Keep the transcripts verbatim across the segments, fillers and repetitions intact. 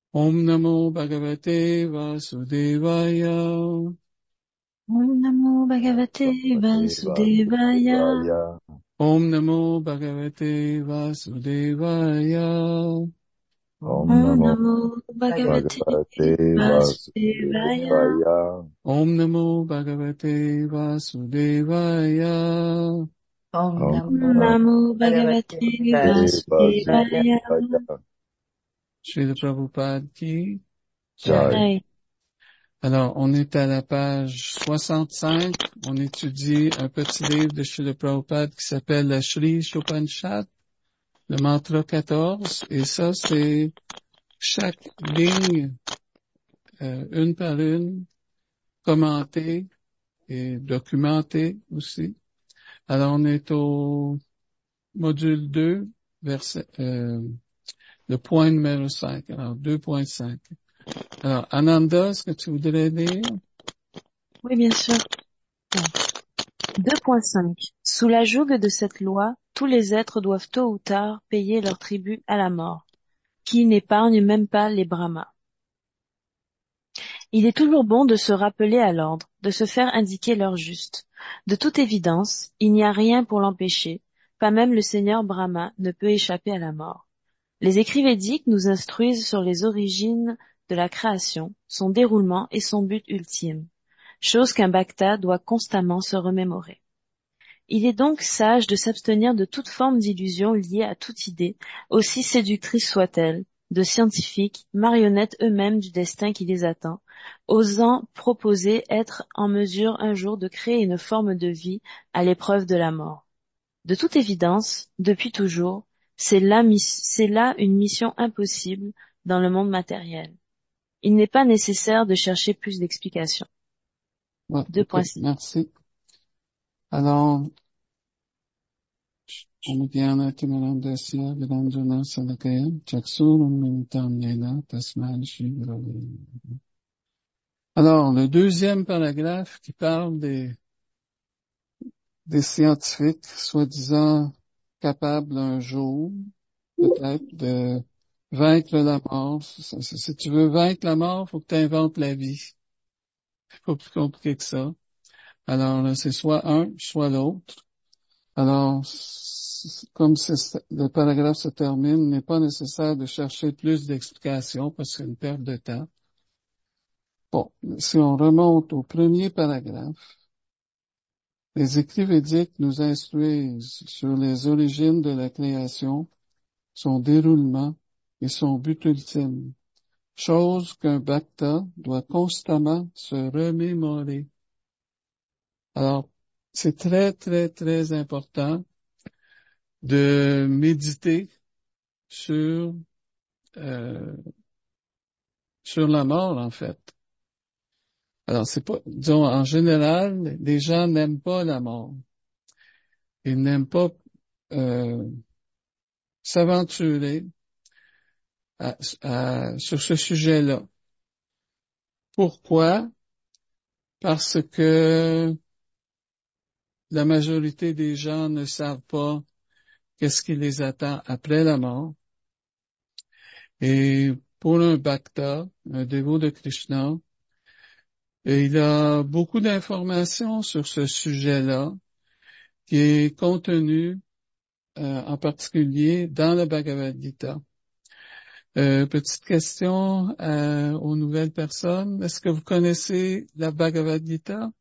Om Namo Bhagavate Vasudevaya. Om Namo Bhagavate Vasudevaya. Om Namo Bhagavate Vasudevaya. Om Namo Bhagavate Vasudevaya. Om Namo Bhagavate Vasudevaya. Om Namo Bhagavate Vasudevaya. Srila Prabhupada qui? Jai. Alors, on est à la page soixante-cinq. On étudie un petit livre de Srila Prabhupada qui s'appelle la Shri Shopanishad, le mantra quatorze. Et ça, c'est chaque ligne, euh, une par une, commentée et documentée aussi. Alors, on est au module deux, verset, euh, le point numéro cinq. Alors, deux point cinq. Alors, Ananda, est-ce que tu voudrais lire? Oui, bien sûr. deux point cinq. Sous la joug de cette loi, tous les êtres doivent tôt ou tard payer leur tribut à la mort, qui n'épargne même pas les brahmas. Il est toujours bon de se rappeler à l'ordre, de se faire indiquer l'heure juste. De toute évidence, il n'y a rien pour l'empêcher, pas même le seigneur Brahma ne peut échapper à la mort. Les écrits védiques nous instruisent sur les origines de la création, son déroulement et son but ultime, chose qu'un bhakta doit constamment se remémorer. Il est donc sage de s'abstenir de toute forme d'illusion liée à toute idée, aussi séductrice soit-elle, de scientifiques, marionnettes eux-mêmes du destin qui les attend, osant proposer être en mesure un jour de créer une forme de vie à l'épreuve de la mort. De toute évidence, depuis toujours, c'est là, c'est là une mission impossible dans le monde matériel. Il n'est pas nécessaire de chercher plus d'explications. Ouais, deux point okay, merci. Alors, Omidhyana Timarandasya Vidanjana Salakaya Chaksuram Militam Yena Tasman Shri Gurave. Alors, le deuxième paragraphe qui parle des, des scientifiques soi-disant capables un jour, peut-être, de vaincre la mort. Si tu veux vaincre la mort, faut que tu inventes la vie. C'est pas plus compliqué que ça. Alors, là, c'est soit un, soit l'autre. Alors, comme le paragraphe se termine, il n'est pas nécessaire de chercher plus d'explications parce que c'est une perte de temps. Bon, si on remonte au premier paragraphe, les écrits védiques nous instruisent sur les origines de la création, son déroulement et son but ultime, chose qu'un bhakta doit constamment se remémorer. Alors, c'est très, très, très important de méditer sur euh, sur la mort, en fait. Alors, c'est pas, disons, en général, les gens n'aiment pas la mort. Ils n'aiment pas euh, s'aventurer à, à, sur ce sujet-là. Pourquoi? Parce que la majorité des gens ne savent pas qu'est-ce qui les attend après la mort. Et pour un bhakta, un dévot de Krishna, il a beaucoup d'informations sur ce sujet-là qui est contenu euh, en particulier dans le Bhagavad Gita. Euh, petite question euh, aux nouvelles personnes. Est-ce que vous connaissez la Bhagavad Gita?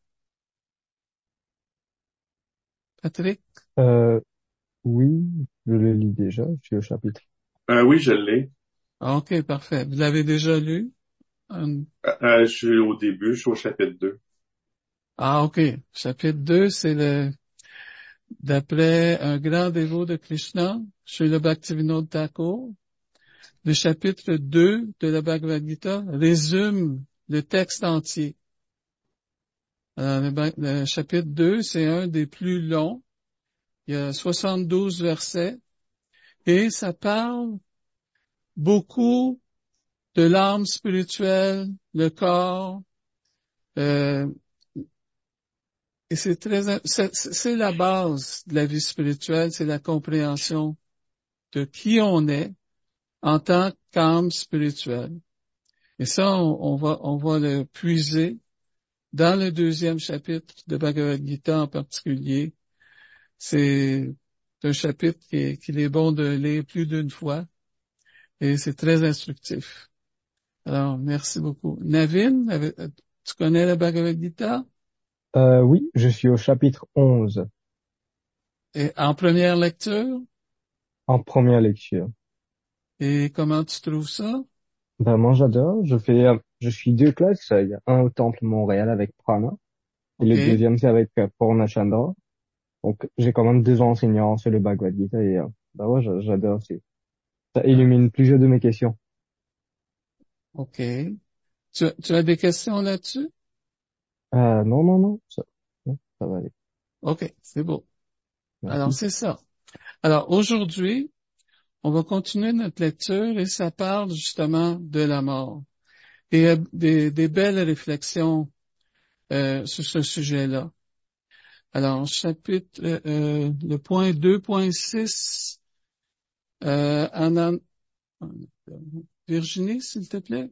Patrick? Euh, oui, je le lis déjà, je suis au chapitre. Euh, oui, je l'ai. Ah, ok, parfait. Vous l'avez déjà lu? Um, Euh, euh, je suis au début, je suis au chapitre deux. Ah, ok. Chapitre deux, c'est le, d'après un grand dévot de Krishna, Srila Bhaktivinoda Thakur, le chapitre deux de la Bhagavad Gita résume le texte entier. Alors, le, le chapitre deux, c'est un des plus longs. Il y a soixante-douze versets et ça parle beaucoup de l'âme spirituelle, le corps, euh, et c'est très, c'est, c'est la base de la vie spirituelle, c'est la compréhension de qui on est en tant qu'âme spirituelle. Et ça, on, on va, on va le puiser dans le deuxième chapitre de Bhagavad Gita en particulier. C'est un chapitre qui est- qu'il est bon de lire plus d'une fois et c'est très instructif. Alors, merci beaucoup. Navin, avec- tu connais la Bhagavad Gita? Euh, oui, je suis au chapitre onze, Et en première lecture, en première lecture. et comment tu trouves ça? Vraiment, j'adore. Je fais, euh, je suis deux classes. Il y a un au Temple Montréal avec Prana et le OK. deuxième, c'est avec euh, Purna Chandra. Donc, j'ai quand même deux enseignants sur le Bhagavad Gita et, euh, bah ouais, j'a- j'adore. C'est, ça illumine plusieurs de mes questions. OK. Tu, tu as des questions là-dessus? Euh, non, non, non, ça, non, ça va aller. OK, c'est beau. Alors, Merci. c'est ça. Alors, aujourd'hui, on va continuer notre lecture et ça parle justement de la mort. Et il y a des, des belles réflexions euh, sur ce sujet-là. Alors, chapitre, euh, euh, le point deux point six, euh, en, en- Virginie, s'il te plaît.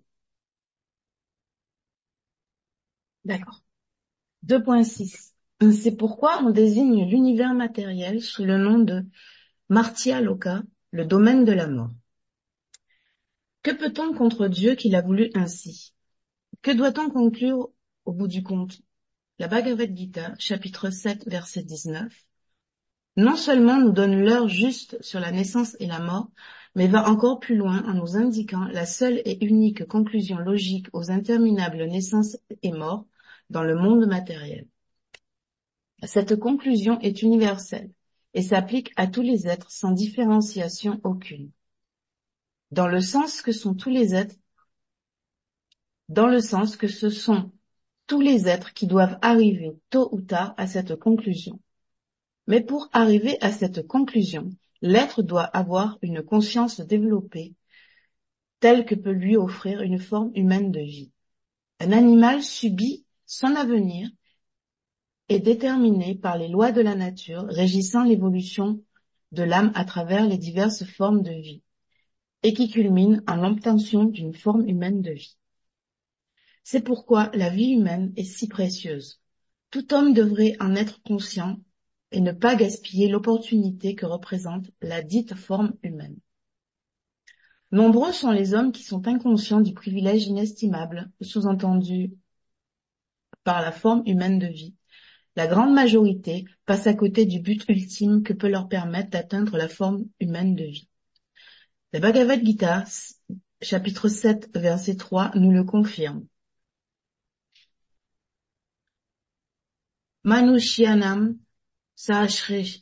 D'accord. deux point six. C'est pourquoi on désigne l'univers matériel sous le nom de Martya Loka, le domaine de la mort. Que peut-on contre Dieu qui l'a voulu ainsi? Que doit-on conclure au bout du compte? La Bhagavad Gita, chapitre sept, verset dix-neuf, non seulement nous donne l'heure juste sur la naissance et la mort, mais va encore plus loin en nous indiquant la seule et unique conclusion logique aux interminables naissances et morts dans le monde matériel. Cette conclusion est universelle et s'applique à tous les êtres sans différenciation aucune. Dans le sens que sont tous les êtres, dans le sens que ce sont tous les êtres qui doivent arriver tôt ou tard à cette conclusion. Mais pour arriver à cette conclusion, l'être doit avoir une conscience développée telle que peut lui offrir une forme humaine de vie. Un animal subit son avenir est déterminé par les lois de la nature régissant l'évolution de l'âme à travers les diverses formes de vie et qui culmine en l'obtention d'une forme humaine de vie. C'est pourquoi la vie humaine est si précieuse. Tout homme devrait en être conscient et ne pas gaspiller l'opportunité que représente la dite forme humaine. Nombreux sont les hommes qui sont inconscients du privilège inestimable, sous-entendu par la forme humaine de vie. La grande majorité passe à côté du but ultime que peut leur permettre d'atteindre la forme humaine de vie. La Bhagavad Gita, chapitre sept, verset trois, nous le confirme. Manushyanam sahasreshiyu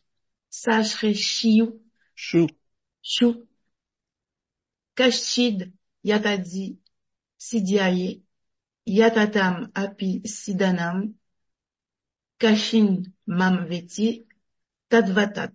Chou. shu kashchid yatadi siddhyaye yatatam api siddhanam kashin mam veti tadvatat.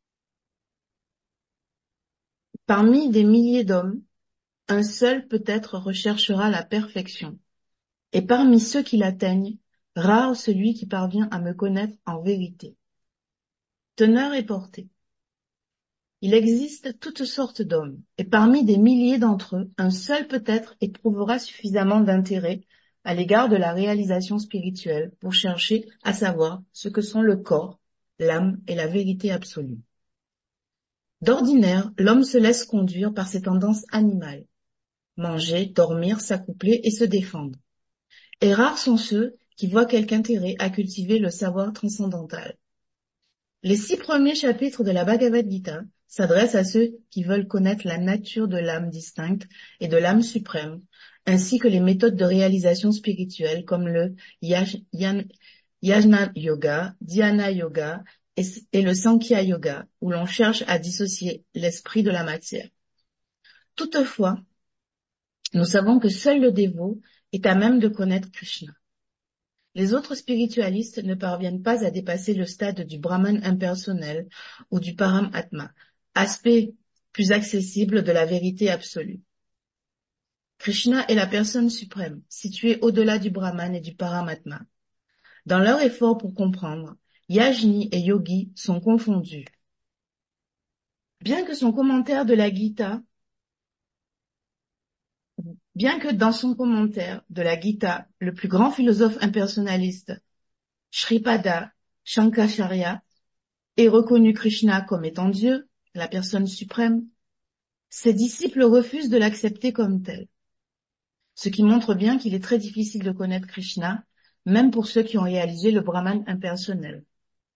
Parmi des milliers d'hommes, un seul peut-être recherchera la perfection. Et parmi ceux qui l'atteignent, rare celui qui parvient à me connaître en vérité. Teneur et portée. Il existe toutes sortes d'hommes, et parmi des milliers d'entre eux, un seul peut-être éprouvera suffisamment d'intérêt à l'égard de la réalisation spirituelle pour chercher à savoir ce que sont le corps, l'âme et la vérité absolue. D'ordinaire, l'homme se laisse conduire par ses tendances animales. Manger, dormir, s'accoupler et se défendre. Et rares sont ceux qui voient quelque intérêt à cultiver le savoir transcendantal. Les six premiers chapitres de la Bhagavad Gita s'adressent à ceux qui veulent connaître la nature de l'âme distincte et de l'âme suprême, ainsi que les méthodes de réalisation spirituelle comme le Yaj- Yan- Yajna Yoga, Dhyana Yoga et, et le Sankhya Yoga, où l'on cherche à dissocier l'esprit de la matière. Toutefois, nous savons que seul le dévot est à même de connaître Krishna. Les autres spiritualistes ne parviennent pas à dépasser le stade du Brahman impersonnel ou du Paramatma, aspect plus accessible de la vérité absolue. Krishna est la personne suprême, située au-delà du Brahman et du Paramatma. Dans leur effort pour comprendre, Yajni et Yogi sont confondus. Bien que son commentaire de la Gita Bien que dans son commentaire de la Gita, le plus grand philosophe impersonnaliste, Shripada Shankaracharya, ait reconnu Krishna comme étant Dieu, la personne suprême, ses disciples refusent de l'accepter comme tel. Ce qui montre bien qu'il est très difficile de connaître Krishna, même pour ceux qui ont réalisé le Brahman impersonnel.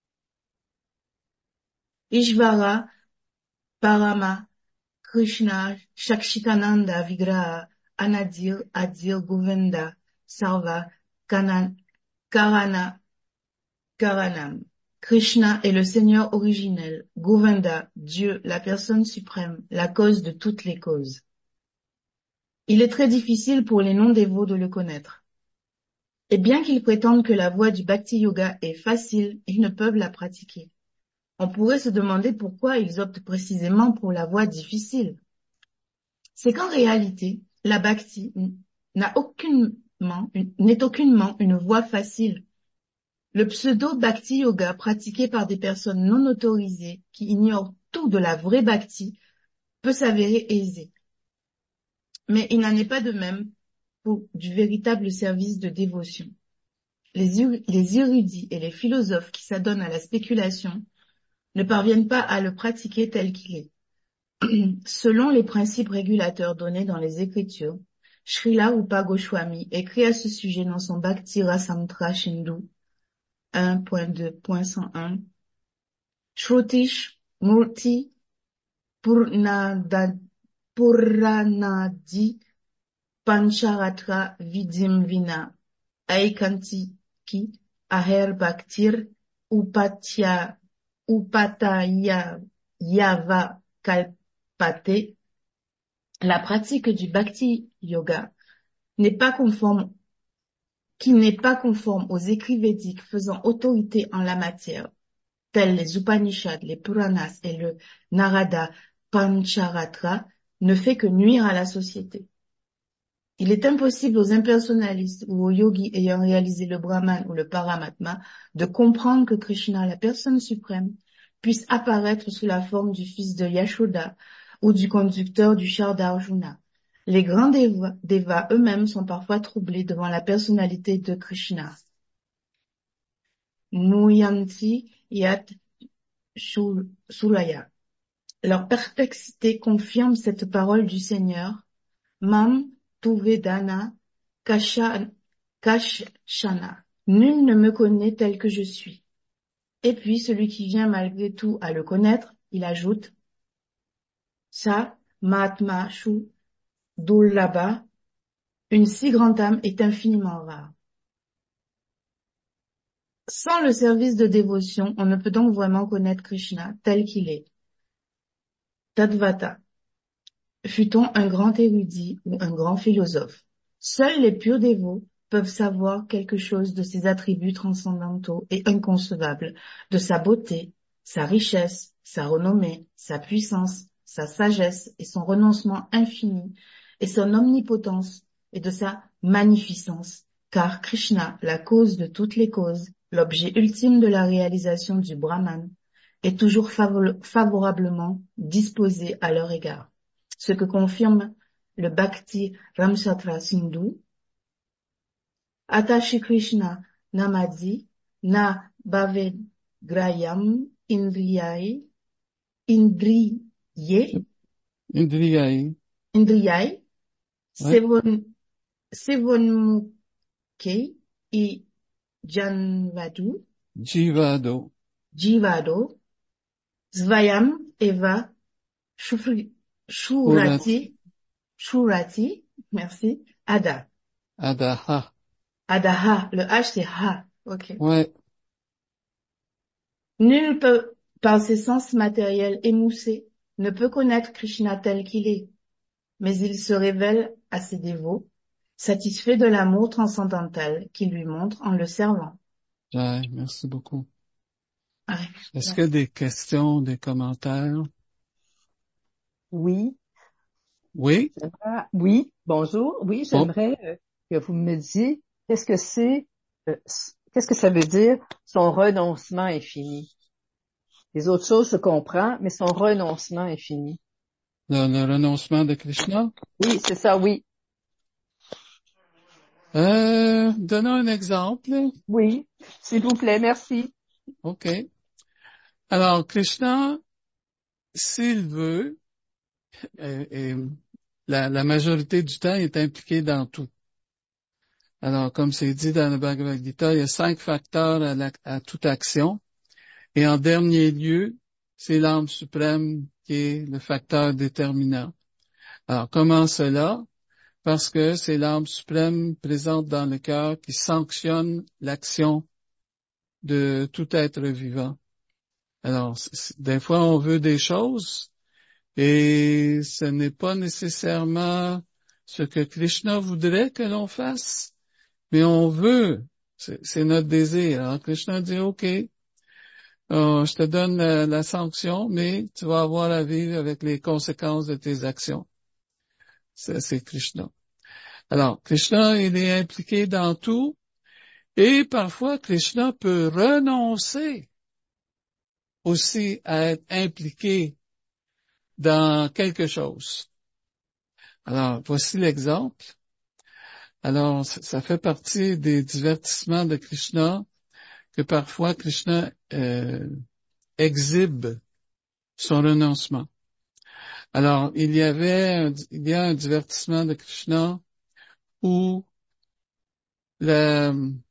Ishvara Parama Krishna Shakshitananda Vigraha Anadir Adir Govinda Sarva Kanan, Karana Karanam. Krishna est le Seigneur originel, Govinda, Dieu, la personne suprême, la cause de toutes les causes. Il est très difficile pour les non-dévots de le connaître. Et bien qu'ils prétendent que la voie du Bhakti Yoga est facile, ils ne peuvent la pratiquer. On pourrait se demander pourquoi ils optent précisément pour la voie difficile. C'est qu'en réalité, la Bhakti n'a aucunement, n'est aucunement une voie facile. Le pseudo-Bhakti Yoga pratiqué par des personnes non autorisées qui ignorent tout de la vraie Bhakti peut s'avérer aisé. Mais il n'en est pas de même pour du véritable service de dévotion. Les, les érudits et les philosophes qui s'adonnent à la spéculation ne parviennent pas à le pratiquer tel qu'il est. Selon les principes régulateurs donnés dans les Écritures, Srila Rupa Goswami écrit à ce sujet dans son Bhakti Rasamrita Sindhu un point deux point cent un Shrutish Murti Purnada Puranadi Pancharatra Vidim Vina Aikanti Ki Aher Bhaktir Upatya Upataya Yava Kalpate. La pratique du Bhakti Yoga n'est pas conforme qui n'est pas conforme aux écrits védiques faisant autorité en la matière, tels les Upanishads, les Puranas et le Narada Pancharatra, ne fait que nuire à la société. Il est impossible aux impersonnalistes ou aux yogis ayant réalisé le Brahman ou le Paramatma de comprendre que Krishna, la personne suprême, puisse apparaître sous la forme du fils de Yashoda ou du conducteur du char d'Arjuna. Les grands devas, devas eux-mêmes sont parfois troublés devant la personnalité de Krishna. Nuyanti yat sulaya. Leur perplexité confirme cette parole du Seigneur. Mam tuvedana kashana. Nul ne me connaît tel que je suis. Et puis celui qui vient malgré tout à le connaître, il ajoute Sa Mahatma Shu Dullabha, une si grande âme est infiniment rare. Sans le service de dévotion, on ne peut donc vraiment connaître Krishna tel qu'il est. Tadvata. Fût-on un grand érudit ou un grand philosophe, seuls les purs dévots peuvent savoir quelque chose de ses attributs transcendantaux et inconcevables, de sa beauté, sa richesse, sa renommée, sa puissance, sa sagesse et son renoncement infini, et son omnipotence et de sa magnificence, car Krishna, la cause de toutes les causes, l'objet ultime de la réalisation du Brahman, est toujours favorablement disposé à leur égard. Ce que confirme le Bhakti Rasamrita Sindhu. Atashi Krishna Namadi Na Bhaved Grayam Indriyai Indriye Indriyai. Indriyai Ouais. Sevon Sevonmukhe I Janvadu Jivado. Jivado Svayam Eva Shufri Shurati Shurati merci Ada Adaha. Adaha, le H c'est Ha, ok. Ouais. Nul peut, par ses sens matériels émoussés, ne peut connaître Krishna tel qu'il est, mais il se révèle à ses dévots, satisfait de l'amour transcendantal qu'il lui montre en le servant. Ouais, merci beaucoup. Ouais. Est-ce qu'il y a des questions, des commentaires? Oui. Oui? J'aimerais- Oui, bonjour. Oui, Bon. j'aimerais euh, que vous me disiez qu'est-ce que c'est, euh, s- qu'est-ce que ça veut dire son renoncement infini. Les autres choses, je comprends, mais son renoncement infini. Le, le renoncement de Krishna? Oui, c'est ça, oui. Euh, donnons un exemple. Oui, s'il vous plaît, merci. OK. Alors, Krishna, s'il veut, euh, et la, la majorité du temps, est impliqué dans tout. Alors, comme c'est dit dans le Bhagavad Gita, il y a cinq facteurs à, la- à toute action. Et en dernier lieu, c'est l'âme suprême qui est le facteur déterminant. Alors, comment cela? Parce que c'est l'âme suprême présente dans le cœur qui sanctionne l'action de tout être vivant. Alors, c- c- des fois, on veut des choses et ce n'est pas nécessairement ce que Krishna voudrait que l'on fasse, mais on veut. C'est c'est notre désir. Alors, Krishna dit, OK, euh, je te donne la, la sanction, mais tu vas avoir à vivre avec les conséquences de tes actions. C'est c'est Krishna. Alors, Krishna, il est impliqué dans tout et parfois Krishna peut renoncer aussi à être impliqué dans quelque chose. Alors, voici l'exemple. Alors, ça ça fait partie des divertissements de Krishna que parfois Krishna euh, exhibe son renoncement. Alors, il y avait, un- il y a un divertissement de Krishna où le,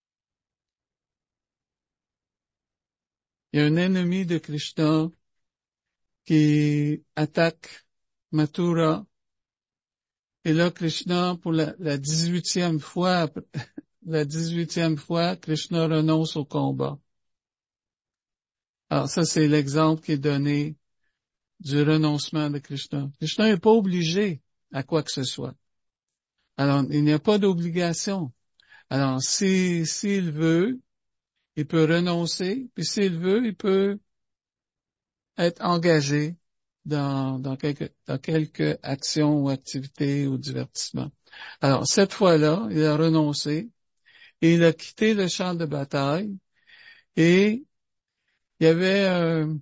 il y a un ennemi de Krishna qui attaque Mathura. Et là, Krishna, pour la, la dix-huitième fois, la dix-huitième fois, Krishna renonce au combat. Alors ça, c'est l'exemple qui est donné du renoncement de Krishna. Krishna n'est pas obligé à quoi que ce soit. Alors, il n'y a pas d'obligation. Alors, si, s'il veut, il peut renoncer, puis s'il veut, il peut être engagé dans, dans quelque, dans quelque action ou activité ou divertissement. Alors, cette fois-là, il a renoncé et il a quitté le champ de bataille et il y avait un,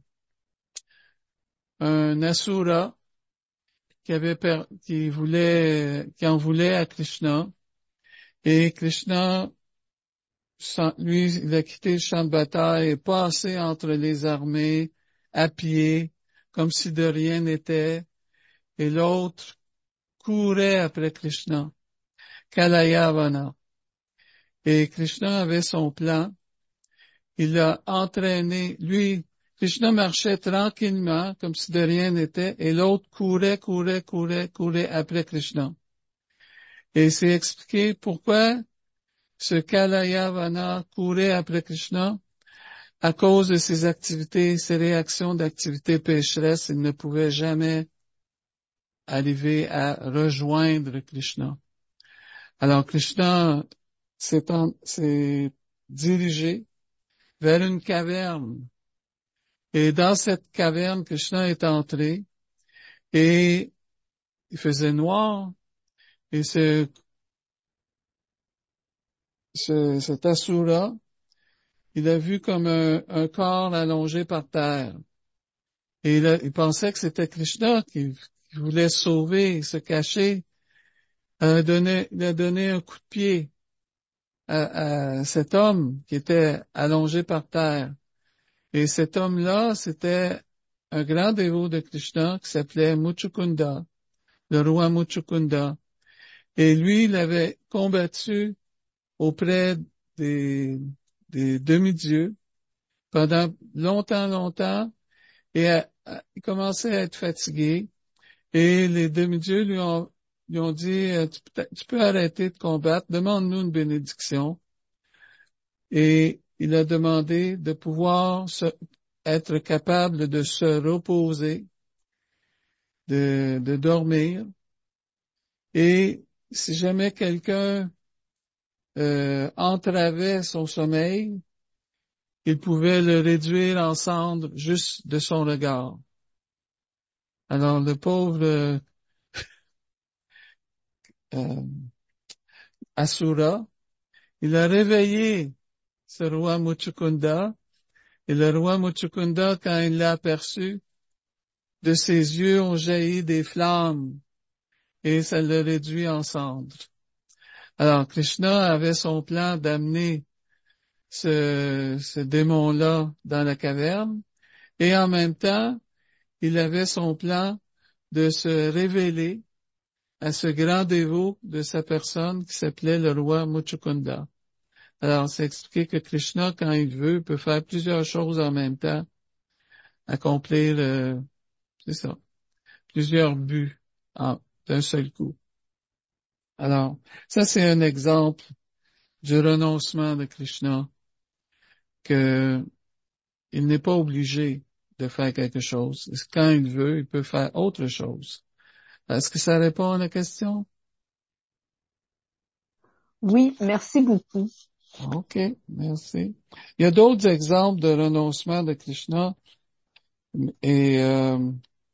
un asura qui avait per- qui voulait, qui en voulait à Krishna et Krishna, sans- lui, il a quitté le champ de bataille et passé entre les armées à pied comme si de rien n'était et l'autre courait après Krishna, Kalayavana. Et Krishna avait son plan. Il l'a entraîné. Lui, Krishna marchait tranquillement, comme si de rien n'était, et l'autre courait, courait, courait, courait après Krishna. Et c'est expliqué pourquoi ce Kalayavana courait après Krishna. À cause de ses activités, ses réactions d'activités pécheresses, il ne pouvait jamais arriver à rejoindre Krishna. Alors Krishna s'est, en- s'est dirigé vers une caverne. Et dans cette caverne, Krishna est entré et il faisait noir. Et ce, ce, cet asura, il a vu comme un, un corps allongé par terre. Et il, a- il pensait que c'était Krishna qui, qui voulait sauver, se cacher. Il a donné, il a donné un coup de pied à, à cet homme qui était allongé par terre. Et cet homme-là, c'était un grand dévot de Krishna qui s'appelait Muchukunda, le roi Muchukunda. Et lui, il avait combattu auprès des, des demi-dieux pendant longtemps, longtemps, et à- à- il commençait à être fatigué. Et les demi-dieux lui ont, lui ont dit, euh, tu, peux tu peux arrêter de combattre, demande-nous une bénédiction. Et il a demandé de pouvoir se, être capable de se reposer, de, de dormir. Et si jamais quelqu'un euh, entravait son sommeil, il pouvait le réduire en cendres juste de son regard. Alors le pauvre euh, euh, Asura, il a réveillé ce roi Muchukunda, et le roi Muchukunda, quand il l'a aperçu, de ses yeux ont jailli des flammes et ça le réduit en cendres. Alors, Krishna avait son plan d'amener ce, ce démon-là dans la caverne, et en même temps, il avait son plan de se révéler à ce grand dévot de sa personne qui s'appelait le roi Muchukunda. Alors, c'est expliqué que Krishna, quand il veut, peut faire plusieurs choses en même temps, accomplir, euh, c'est ça, plusieurs buts en, d'un seul coup. Alors, ça c'est un exemple du renoncement de Krishna, que il n'est pas obligé de faire quelque chose. Quand il veut, il peut faire autre chose. Est-ce que ça répond à la question? Oui, merci beaucoup. OK, merci. Il y a d'autres exemples de renoncement de Krishna, et euh,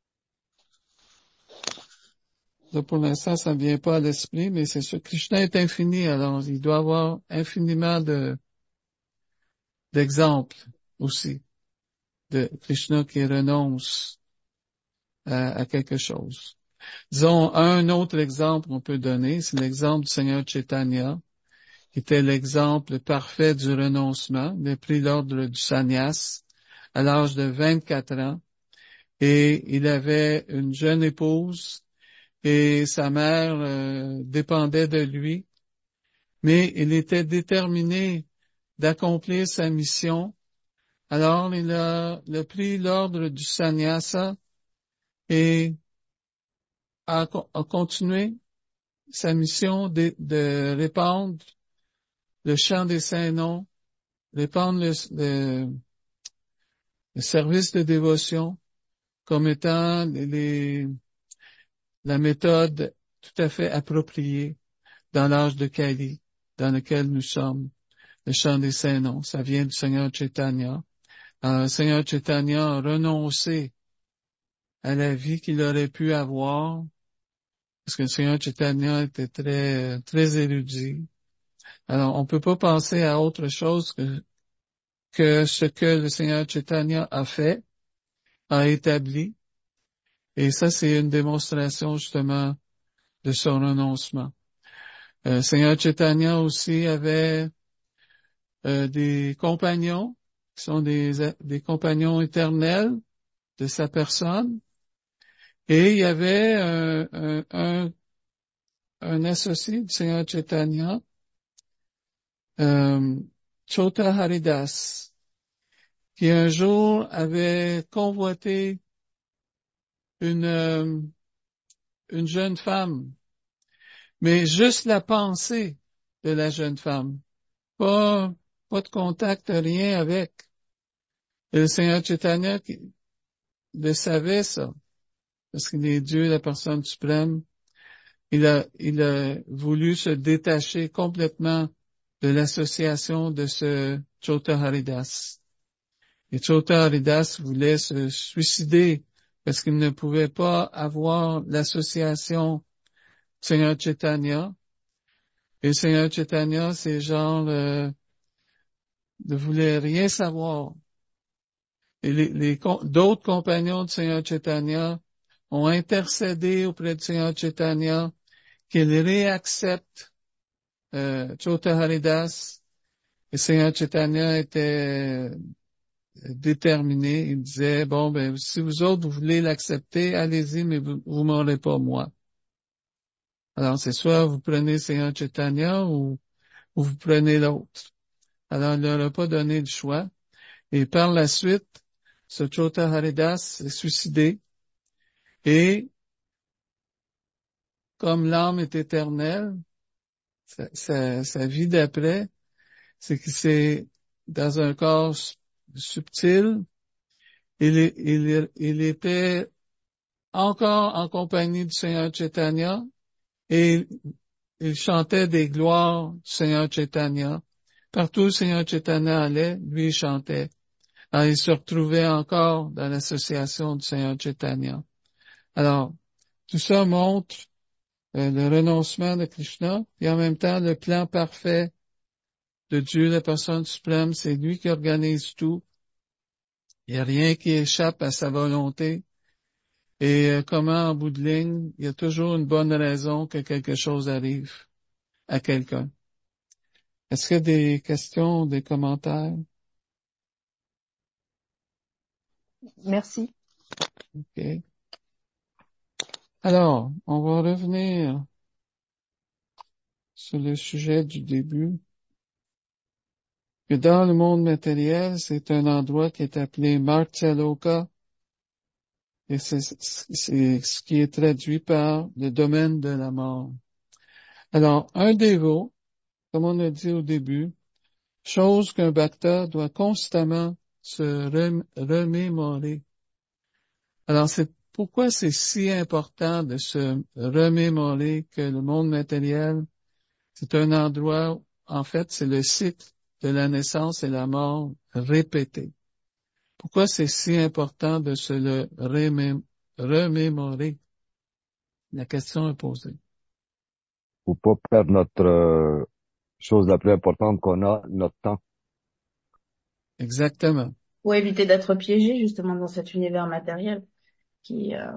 là, pour l'instant, ça ne vient pas à l'esprit, mais c'est sûr, Krishna est infini, alors il doit avoir infiniment de d'exemples aussi de Krishna qui renonce à, à quelque chose. Disons, un autre exemple qu'on peut donner, c'est l'exemple du Seigneur Chaitanya, qui était l'exemple parfait du renoncement. Il a pris l'ordre du sannyas à l'âge de vingt-quatre ans, et il avait une jeune épouse, et sa mère euh, dépendait de lui, mais il était déterminé d'accomplir sa mission. Alors, il a, il a pris l'ordre du sannyasa et a, a continué sa mission de, de répandre le chant des saints noms, répandre le, le, le service de dévotion comme étant les, la méthode tout à fait appropriée dans l'âge de Kali, dans lequel nous sommes. Le chant des saints noms, ça vient du Seigneur Chaitanya. Alors, le Seigneur Chaitanya a renoncé à la vie qu'il aurait pu avoir, parce que le Seigneur Chaitanya était très, très érudit. Alors, on peut pas penser à autre chose que, que ce que le Seigneur Chaitanya a fait, a établi. Et ça, c'est une démonstration, justement, de son renoncement. Euh, le Seigneur Chaitanya aussi avait euh, des compagnons, qui sont des, des compagnons éternels de sa personne. Et il y avait un, un, un, un associé du Seigneur Chaitanya, euh, Chota Haridas, qui un jour avait convoité une, euh, une jeune femme, mais juste la pensée de la jeune femme, pas, pas de contact, rien avec. Et le Seigneur Chaitanya qui, le savait ça, parce qu'il est Dieu, la personne suprême. Il a, il a voulu se détacher complètement de l'association de ce Chota Haridas. Et Chota Haridas voulait se suicider parce qu'il ne pouvait pas avoir l'association du Seigneur Chaitanya. Et le Seigneur Chaitanya, ces gens euh, ne voulaient rien savoir. Et les, les d'autres compagnons du Seigneur Chaitanya ont intercédé auprès du Seigneur Chaitanya qu'il réaccepte euh, Chota Haridas. Et Seigneur Chaitanya était déterminé. Il disait, bon, ben, si vous autres, vous voulez l'accepter, allez-y, mais vous, vous m'aurez pas moi. Alors, c'est soit vous prenez Seigneur Chaitanya ou, ou vous prenez l'autre. Alors, il leur a pas donné le choix. Et par la suite, ce Chota Haridas s'est suicidé. Et, comme l'âme est éternelle, sa, sa, sa vie d'après, c'est que c'est dans un corps subtil. Il, il, il était encore en compagnie du Seigneur Chaitanya et il chantait des gloires du Seigneur Chaitanya. Partout où le Seigneur Chaitanya allait, lui il chantait. Alors, il se retrouvait encore dans l'association du Seigneur Chaitanya. Alors, tout ça montre euh, le renoncement de Krishna et en même temps le plan parfait de Dieu, la personne suprême. C'est lui qui organise tout. Il n'y a rien qui échappe à sa volonté. Et euh, comment, en bout de ligne, il y a toujours une bonne raison que quelque chose arrive. à quelqu'un. Est-ce qu'il y a des questions, des commentaires? Merci. OK. Alors, on va revenir sur le sujet du début. Que dans le monde matériel, c'est un endroit qui est appelé Martialoka, et c'est c'est ce qui est traduit par le domaine de la mort. Alors, un dévot, comme on a dit au début, chose qu'un bhakta doit constamment se rem- remémorer. Alors, c'est pourquoi c'est si important de se remémorer que le monde matériel, c'est un endroit, en fait, c'est le cycle de la naissance et la mort répété. Pourquoi c'est si important de se le remé- remémorer? La question est posée. Pour pas perdre notre euh, chose la plus importante qu'on a, notre temps. Exactement. Pour éviter d'être piégé justement dans cet univers matériel qui euh,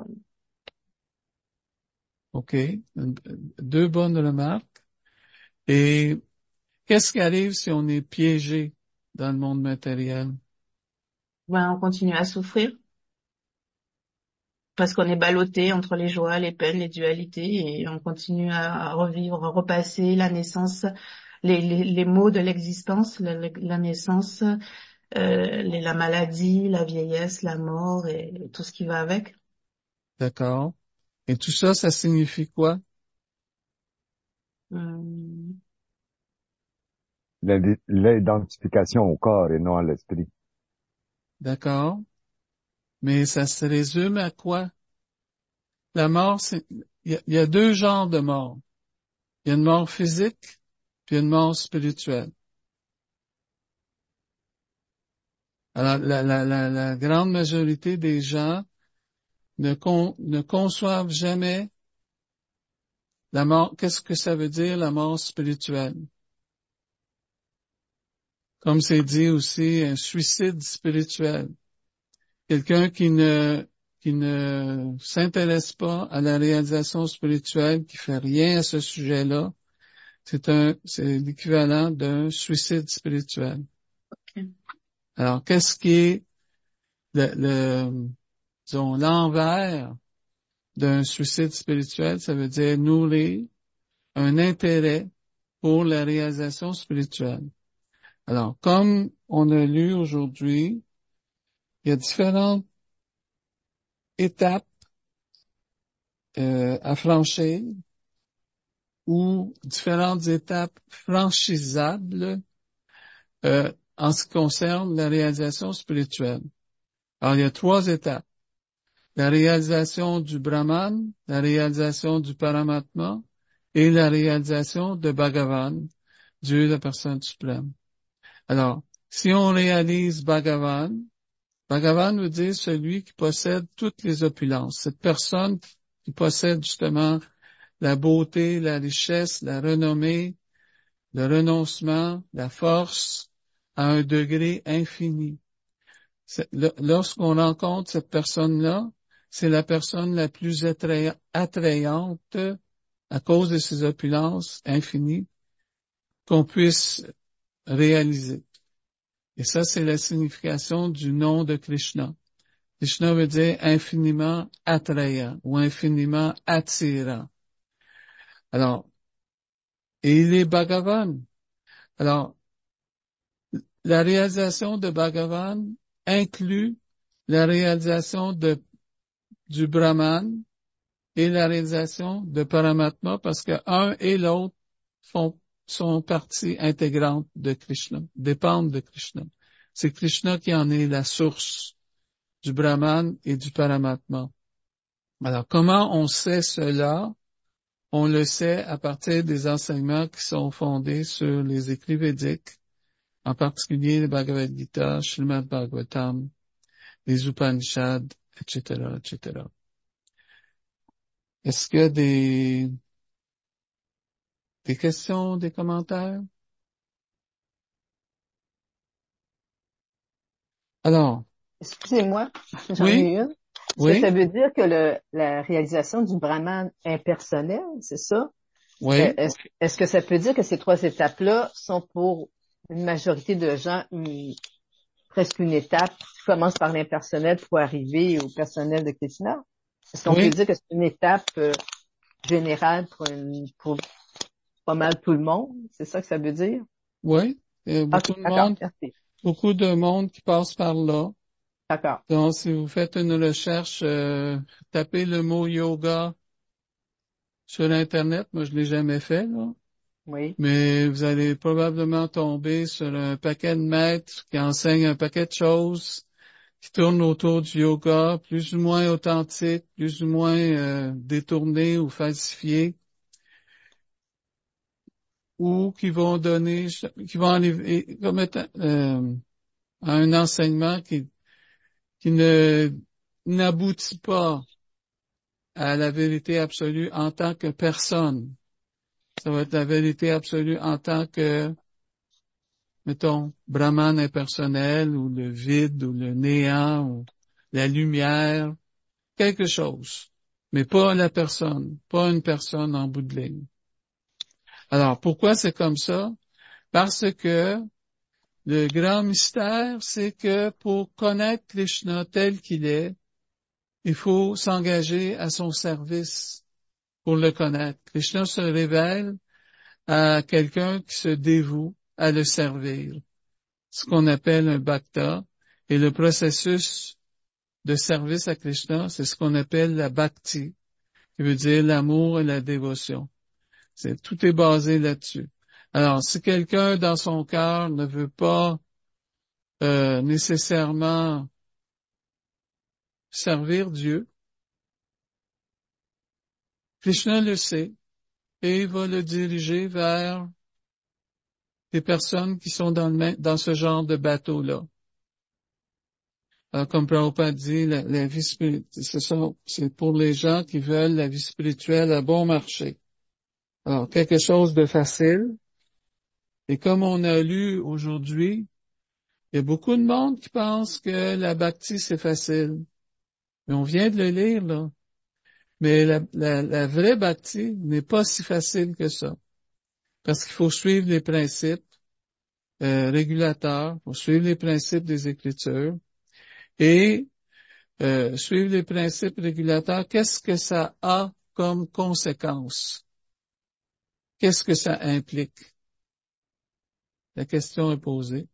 OK. Deux bonnes remarques. Et qu'est-ce qui arrive si on est piégé dans le monde matériel? ben, on continue à souffrir parce qu'on est ballotté entre les joies, les peines, les dualités et on continue à revivre, à repasser la naissance, les, les, les maux de l'existence, la, la- la naissance, euh, les- la maladie, la vieillesse, la mort et, et tout ce qui va avec. D'accord. Et tout ça, ça signifie quoi? Hum, L'indi- L'identification au corps et non à l'esprit. D'accord. Mais ça se résume à quoi? La mort, c'est, il y a, il y a deux genres de mort. Il y a une mort physique, puis une mort spirituelle. Alors, la, la, la, la grande majorité des gens ne, con, ne conçoivent jamais la mort. Qu'est-ce que ça veut dire, la mort spirituelle? Comme c'est dit aussi, un suicide spirituel. Quelqu'un qui ne, qui ne s'intéresse pas à la réalisation spirituelle, qui fait rien à ce sujet-là, c'est un, c'est l'équivalent d'un suicide spirituel. ok. Alors, qu'est-ce qui est le, le disons, l'envers d'un suicide spirituel? Ça veut dire nourrir un intérêt pour la réalisation spirituelle. Alors, comme on a lu aujourd'hui, il y a différentes étapes euh, à franchir ou différentes étapes franchissables euh, en ce qui concerne la réalisation spirituelle. Alors, il y a trois étapes. La réalisation du Brahman, la réalisation du Paramatma et la réalisation de Bhagavan, Dieu la personne suprême. Alors, si on réalise Bhagavan, Bhagavan veut dire celui qui possède toutes les opulences. Cette personne qui possède justement la beauté, la richesse, la renommée, le renoncement, la force à un degré infini. C'est- le- Lorsqu'on rencontre cette personne-là, c'est la personne la plus attraya- attrayante à cause de ses opulences infinies qu'on puisse réaliser. Et ça, c'est la signification du nom de Krishna. Krishna veut dire infiniment attrayant ou infiniment attirant. Alors, et il est Bhagavan. Alors, la réalisation de Bhagavan inclut la réalisation de, du Brahman et la réalisation de Paramatma parce que un et l'autre font, sont partie intégrante de Krishna, dépendent de Krishna. C'est Krishna qui en est la source du Brahman et du Paramatma. Alors, comment on sait cela? On le sait à partir des enseignements qui sont fondés sur les écrits védiques, en particulier le Bhagavad Gita, Srimad Bhagavatam, les Upanishads, et cetera, et cetera. Est-ce qu'il y a des, des questions, des commentaires? Alors, Excusez-moi, j'en ai oui, une. Est-ce que oui, ça veut dire que le, la réalisation du Brahman impersonnel, c'est ça? Oui, Est-ce, est-ce que ça peut dire que ces trois étapes-là sont pour une majorité de gens une- presque une étape qui commence par l'impersonnel pour arriver au personnel de Krishna? Est-ce qu'on peut oui, dire que c'est une étape euh, générale pour, une, pour pas mal tout le monde? C'est ça que ça veut dire? oui. Il y a Ok, beaucoup de d'accord, monde, merci. beaucoup de monde qui passe par là. D'accord, Donc, si vous faites une recherche, euh, tapez le mot yoga sur Internet. Moi, je l'ai jamais fait, là. oui. Mais vous allez probablement tomber sur un paquet de maîtres qui enseignent un paquet de choses qui tournent autour du yoga, plus ou moins authentiques, plus ou moins euh, détournés ou falsifiés, ou qui vont donner, qui vont aller comme étant, euh, à un enseignement qui, qui ne n'aboutit pas à la vérité absolue en tant que personne. Ça va être la vérité absolue en tant que, mettons, Brahman impersonnel, ou le vide, ou le néant, ou la lumière, quelque chose. Mais pas la personne, pas une personne en bout de ligne. Alors, pourquoi c'est comme ça? Parce que le grand mystère, c'est que pour connaître Krishna tel qu'il est, il faut s'engager à son service pour le connaître. Krishna se révèle à quelqu'un qui se dévoue à le servir, ce qu'on appelle un bhakta. Et le processus de service à Krishna, c'est ce qu'on appelle la bhakti, qui veut dire l'amour et la dévotion. C'est, tout est basé là-dessus. Alors, si quelqu'un dans son cœur ne veut pas euh, nécessairement servir Dieu, Krishna le sait et il va le diriger vers des personnes qui sont dans, le même, dans ce genre de bateau-là. Alors, comme Prabhupada dit, la, la vie spirituelle, c'est ça, c'est pour les gens qui veulent la vie spirituelle à bon marché. Alors, quelque chose de facile. Et comme on a lu aujourd'hui, il y a beaucoup de monde qui pense que la bhakti, c'est facile. Mais on vient de le lire, là. Mais la, la, la vraie bhakti n'est pas si facile que ça. Parce qu'il faut suivre les principes euh, régulateurs, il faut suivre les principes des Écritures. Et euh, suivre les principes régulateurs, qu'est-ce que ça a comme conséquence? Qu'est-ce que ça implique? La question est posée.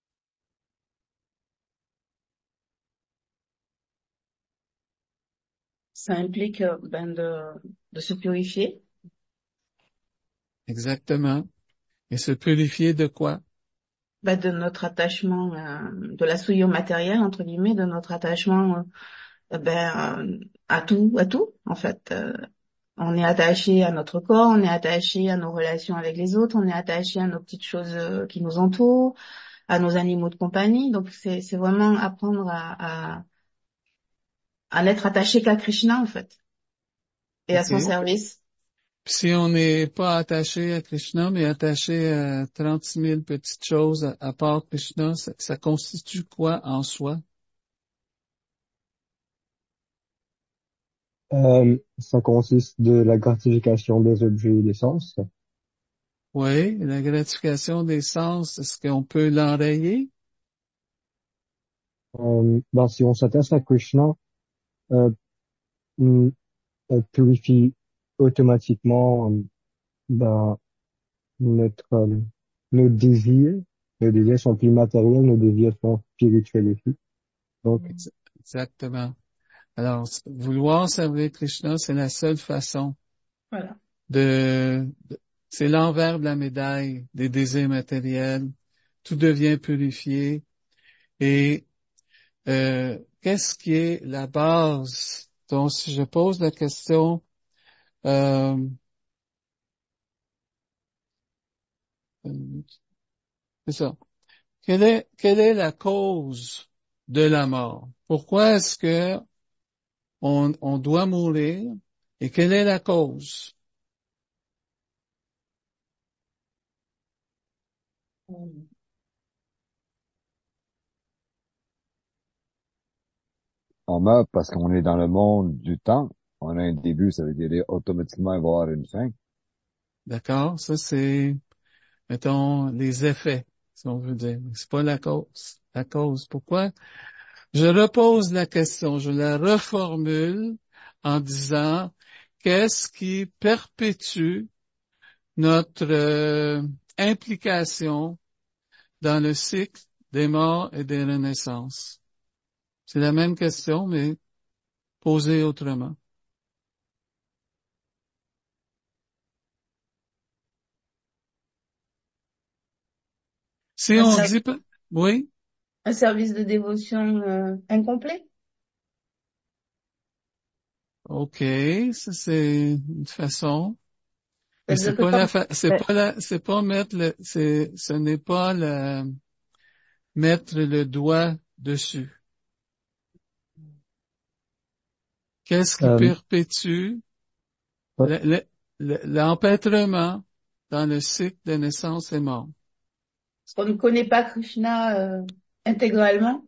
Ça implique euh, ben de, de se purifier, Exactement. Et se purifier de quoi? ben de notre attachement, euh, de la souillure matérielle, entre guillemets, de notre attachement euh, ben, euh, à tout, à tout, en fait. Euh, on est attaché à notre corps, on est attaché à nos relations avec les autres, on est attaché à nos petites choses euh, qui nous entourent, à nos animaux de compagnie. Donc c'est c'est vraiment apprendre à, à, à n'être attaché qu'à Krishna, en fait, et à son OK. service. Puis si on n'est pas attaché à Krishna, mais attaché à trente-six mille petites choses à, à part Krishna, ça, ça constitue quoi en soi? Euh, ça consiste de la gratification des objets et des sens. Oui, la gratification des sens, est-ce qu'on peut l'enrayer? Euh, ben, si on s'attache à Krishna, euh, mm, on purifie automatiquement euh, ben, notre, euh, nos désirs. Nos désirs sont plus matériels, nos désirs sont spirituels aussi. Donc, Ex- Exactement. Alors, s- vouloir servir Krishna, c'est la seule façon Voilà. de, de- c'est l'envers de la médaille des désirs matériels. Tout devient purifié. Et euh, qu'est-ce qui est la base? Donc, si je pose la question, euh, euh, c'est ça. Quelle est, quelle est la cause de la mort? Pourquoi est-ce que on, on doit mourir? Et quelle est la cause? On meurt parce qu'on est dans le monde du temps. On a un début, ça veut dire automatiquement avoir une fin. D'accord? Ça, c'est, mettons, les effets, si on veut dire. Mais c'est pas la cause. La cause. Pourquoi? Je repose la question, je la reformule en disant, qu'est-ce qui perpétue notre euh, implication dans le cycle des morts et des renaissances? C'est la même question, mais posée autrement. Si Un, on ser- dit, oui, un service de dévotion euh, incomplet? ok, ça c'est une façon, mais c'est C'est-à-dire que pas la, comme, fa- c'est Ben, pas la, c'est pas mettre le, c'est, ce n'est pas la, mettre le doigt dessus. Qu'est-ce qui Euh, perpétue ouais, le- le- le- l'empêtrement dans le cycle de naissance et mort? on ne connaît pas Krishna euh, intégralement.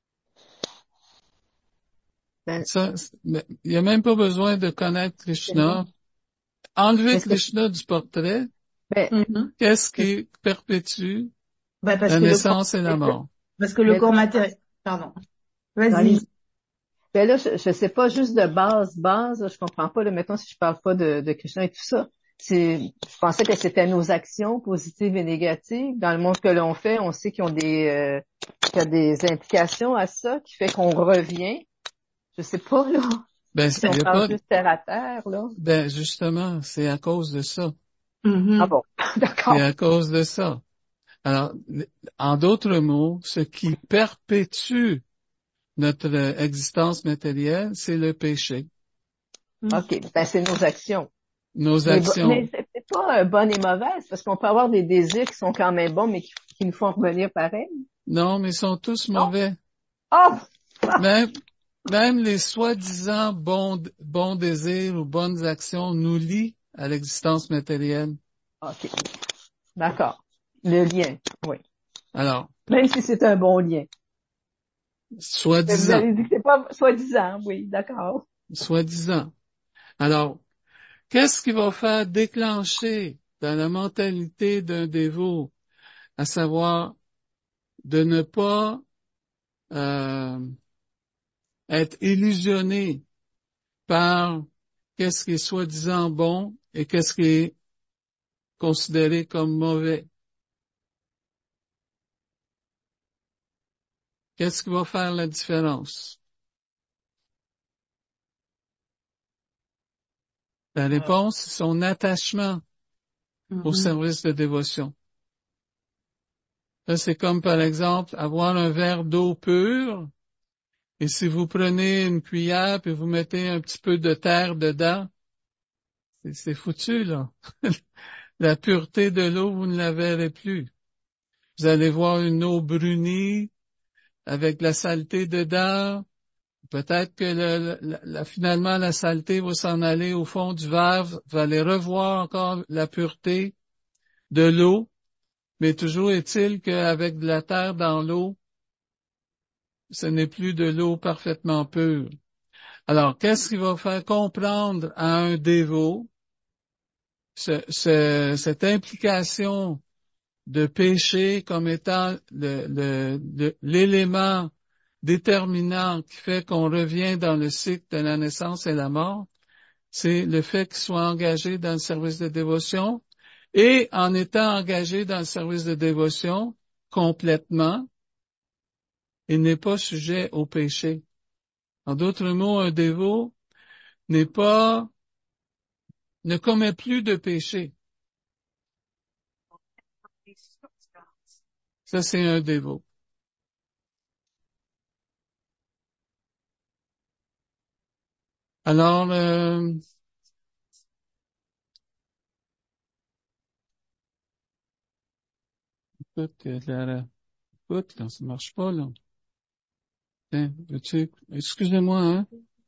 ben, Ça, c'est- mais il n'y a même pas besoin de connaître C'est bon. Krishna. Enlever mais c'est, Krishna du portrait, ben, Mhm. qu'est-ce qui perpétue Ben, parce la que le corps, naissance et la mort? parce que le mais corps matériel, pardon. dans les, Vas-y. ben là, je, je sais pas juste de base, base, là, je comprends pas, là, mettons, si je parle pas de, de Krishna et tout ça. C'est, je pensais que c'était nos actions positives et négatives. Dans le monde que l'on fait, on sait qu'ils ont des, euh, qu'il y a des implications à ça, qui fait qu'on revient. Je sais pas, là, Ben, si il on y a parle pas, juste terre à terre, là. ben, justement, c'est à cause de ça. Ah Mhm. bon, C'est d'accord. à cause de ça. Alors, en d'autres mots, ce qui perpétue notre existence matérielle, c'est le péché, Mhm. OK, ben c'est nos actions. nos Mais, bo- mais actions. c'est c'est pas euh, bonne et mauvaise, parce qu'on peut avoir des désirs qui sont quand même bons, mais qui, qui nous font revenir pareil. Non, mais ils sont tous Non? mauvais. Oh! Même, même les soi-disant bons, bons désirs ou bonnes actions nous lient à l'existence matérielle. OK, d'accord. Le lien, oui. Alors, Même si c'est un bon lien. Mais vous soi-disant, avez dit que c'est pas soi-disant, oui, d'accord. soi-disant. Alors, qu'est-ce qui va faire déclencher dans la mentalité d'un dévot, à savoir de ne pas euh, être illusionné par qu'est-ce qui est soi-disant bon et qu'est-ce qui est considéré comme mauvais? Qu'est-ce qui va faire la différence? La réponse, c'est son attachement au Mhm. service de dévotion. Là, c'est comme, par exemple, avoir un verre d'eau pure, et si vous prenez une cuillère et vous mettez un petit peu de terre dedans, c'est c'est foutu, là. La pureté de l'eau, vous ne la verrez plus. Vous allez voir une eau brunie, avec de la saleté dedans. Peut-être que le, le- la- finalement, la saleté va s'en aller au fond du verre, vous allez revoir encore la pureté de l'eau. Mais toujours est-il qu'avec de la terre dans l'eau, ce n'est plus de l'eau parfaitement pure. Alors, qu'est-ce qui va faire comprendre à un dévot ce- ce- cette implication de péché comme étant le- le- le- l'élément déterminant qui fait qu'on revient dans le cycle de la naissance et la mort? C'est le fait qu'il soit engagé dans le service de dévotion, et en étant engagé dans le service de dévotion complètement, il n'est pas sujet au péché. En d'autres mots, un dévot n'est pas, ne commet plus de péché. Ça, c'est un dévot. Alors, euh, écoute, il y a de la- écoute, là, ça marche pas, là. Tiens, veux-tu- excusez-moi, hein.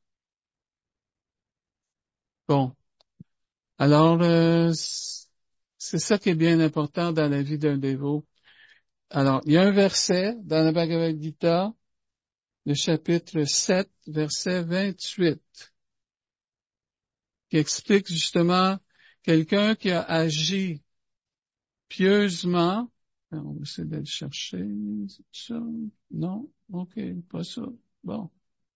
Bon. Alors, euh, c'est ça qui est bien important dans la vie d'un dévot. Alors, il y a un verset dans la Bhagavad Gita, le chapitre sept, verset vingt-huit, qui explique justement quelqu'un qui a agi pieusement, on va essayer de le chercher, c'est ça? Non? OK, pas ça. Bon.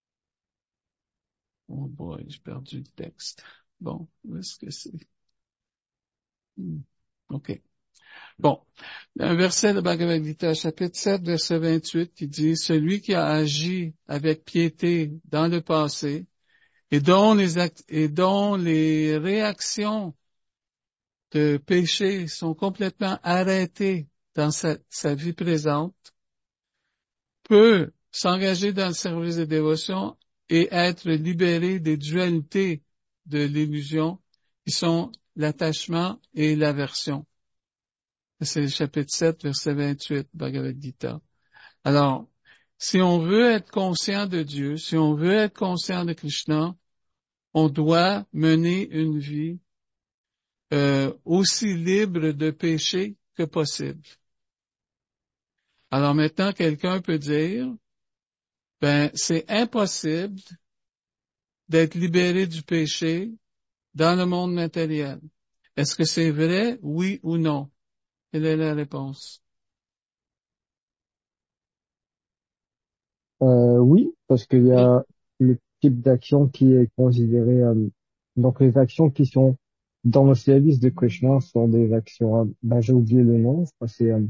Oh boy, j'ai perdu le texte. Bon, où est-ce que c'est? Hmm. OK. Bon. Un verset de Bhagavad Gita, chapitre sept, verset vingt-huit, qui dit, celui qui a agi avec piété dans le passé et dont les act- et dont les réactions de péché sont complètement arrêtées dans sa, sa vie présente, peut s'engager dans le service de dévotion et être libéré des dualités de l'illusion qui sont l'attachement et l'aversion. C'est le chapitre sept, verset vingt-huit, Bhagavad Gita. Alors, si on veut être conscient de Dieu, si on veut être conscient de Krishna, on doit mener une vie euh, aussi libre de péché que possible. Alors maintenant, quelqu'un peut dire, ben, c'est impossible d'être libéré du péché dans le monde matériel. Est-ce que c'est vrai, oui ou non? Quelle est la réponse? Euh, oui, parce qu'il y Oui, a le type d'action qui est considéré, euh, donc les actions qui sont dans le service de Krishna sont des actions, euh, ben, j'ai oublié le nom, je crois que c'est, euh,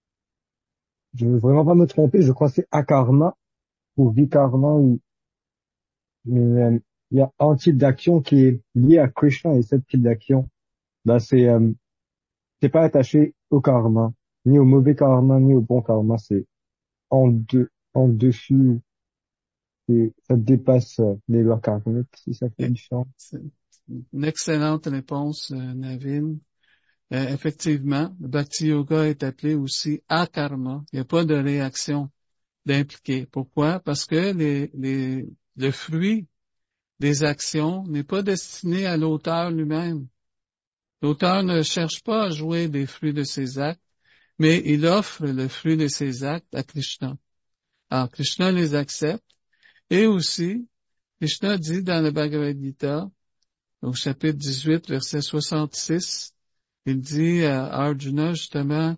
je veux vraiment pas me tromper, je crois que c'est akarma ou vikarma ou, mais, euh, il y a un type d'action qui est lié à Krishna et ce type d'action, ben, c'est, euh, c'est pas attaché au karma, ni au mauvais karma, ni au bon karma, c'est en deux, en dessus, et ça dépasse euh, les lois karmiques, si ça fait eh, du sens. c'est une excellente réponse, euh, Navin. Euh, effectivement, le Bhakti Yoga est appelé aussi akarma. Il n'y a pas de réaction d'impliqué. Pourquoi? Parce que les, les, le fruit des actions n'est pas destiné à l'auteur lui-même. L'auteur ne cherche pas à jouer des fruits de ses actes, mais il offre le fruit de ses actes à Krishna. Alors, Krishna les accepte. Et aussi, Krishna dit dans le Bhagavad Gita, au chapitre dix-huit, verset soixante-six, il dit à Arjuna, justement,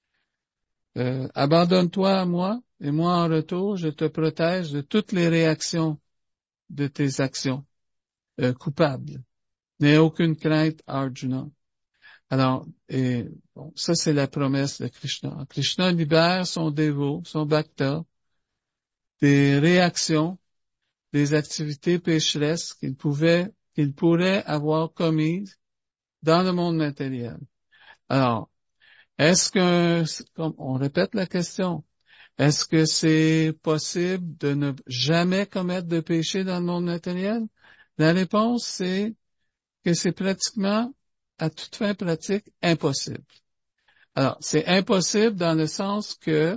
euh, abandonne-toi à moi, et moi en retour, je te protège de toutes les réactions de tes actions euh, coupables. N'aie aucune crainte, Arjuna. Alors, et, bon, ça c'est la promesse de Krishna. Krishna libère son dévot, son bhakta, des réactions, des activités pécheresses qu'il pouvait, qu'il pourrait avoir commises dans le monde matériel. Alors, est-ce que, comme on répète la question, est-ce que c'est possible de ne jamais commettre de péché dans le monde matériel? La réponse, c'est que c'est pratiquement, à toute fin pratique, impossible. Alors, c'est impossible dans le sens que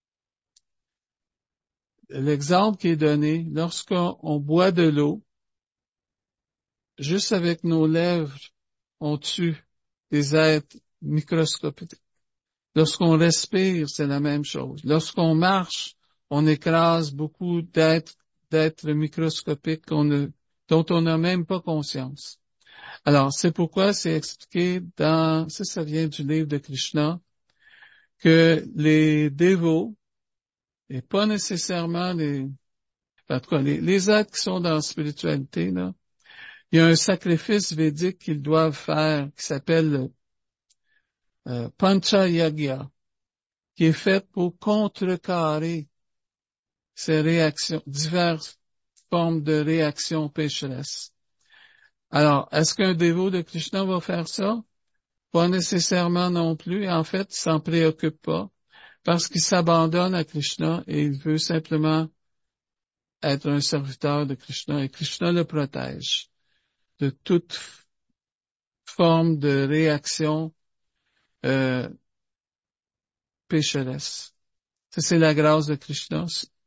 l'exemple qui est donné, lorsqu'on on boit de l'eau, juste avec nos lèvres, on tue des êtres microscopiques. Lorsqu'on respire, c'est la même chose. Lorsqu'on marche, on écrase beaucoup d'êtres, d'êtres microscopiques qu'on ne, dont on n'a même pas conscience. Alors, c'est pourquoi c'est expliqué dans, ça, ça vient du livre de Krishna, que les dévots, et pas nécessairement les, en tout cas, les, les êtres qui sont dans la spiritualité, là, il y a un sacrifice védique qu'ils doivent faire qui s'appelle euh, Panchayagya, qui est fait pour contrecarrer ces réactions, diverses formes de réactions pécheresses. Alors, est-ce qu'un dévot de Krishna va faire ça? Pas nécessairement non plus. En fait, il s'en préoccupe pas parce qu'il s'abandonne à Krishna et il veut simplement être un serviteur de Krishna et Krishna le protège de toute forme de réaction euh, pécheresse. Ça, c'est la grâce de Krishna.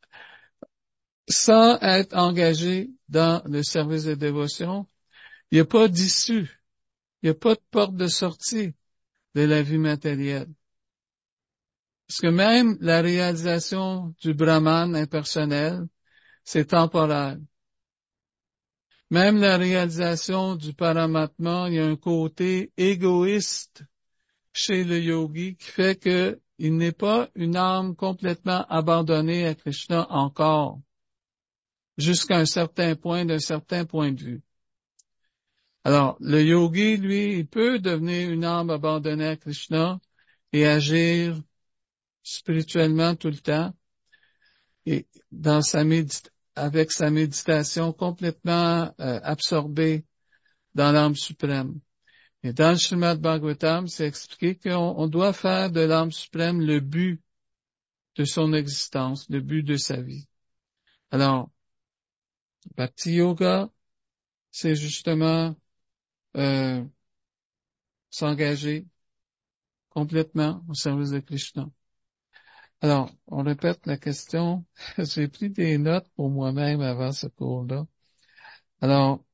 Sans être engagé dans le service de dévotion, il n'y a pas d'issue, il n'y a pas de porte de sortie de la vie matérielle. Parce que même la réalisation du Brahman impersonnel, c'est temporaire. même la réalisation du Paramatma, il y a un côté égoïste chez le yogi qui fait que il n'est pas une âme complètement abandonnée à Krishna encore, jusqu'à un certain point, d'un certain point de vue. Alors, le yogi, lui, il peut devenir une âme abandonnée à Krishna et agir spirituellement tout le temps et dans sa médit- avec sa méditation complètement euh, absorbée dans l'âme suprême. Et dans le Srimad Bhagavatam, c'est expliqué qu'on on doit faire de l'âme suprême le but de son existence, le but de sa vie. Alors, Bhakti Yoga, c'est justement euh, s'engager complètement au service de Krishna. Alors, on répète la question. J'ai pris des notes pour moi-même avant ce cours-là. Alors,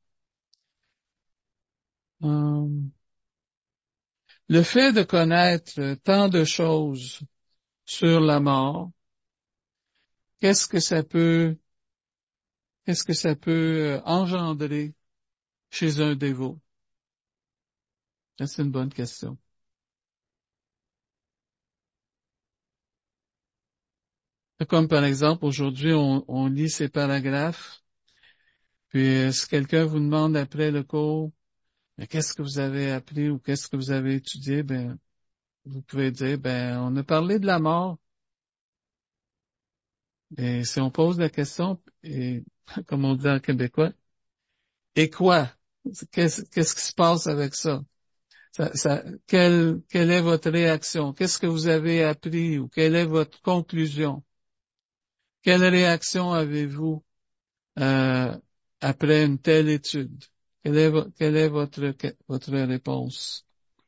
euh, le fait de connaître tant de choses sur la mort, qu'est-ce que ça peut, qu'est-ce que ça peut euh, engendrer chez un dévot? Ça, c'est une bonne question. Comme par exemple, aujourd'hui, on, on lit ces paragraphes, puis euh, si quelqu'un vous demande après le cours, mais qu'est-ce que vous avez appris ou qu'est-ce que vous avez étudié, ben, vous pouvez dire, ben, on a parlé de la mort. Et si on pose la question, et, comme on dit en québécois, et quoi? Qu'est-ce, qu'est-ce qui se passe avec ça? Ça, ça, quelle, quelle est votre réaction? Qu'est-ce que vous avez appris ou quelle est votre conclusion? Quelle réaction avez-vous euh, après une telle étude? Quelle est, vo- quelle est votre, votre réponse?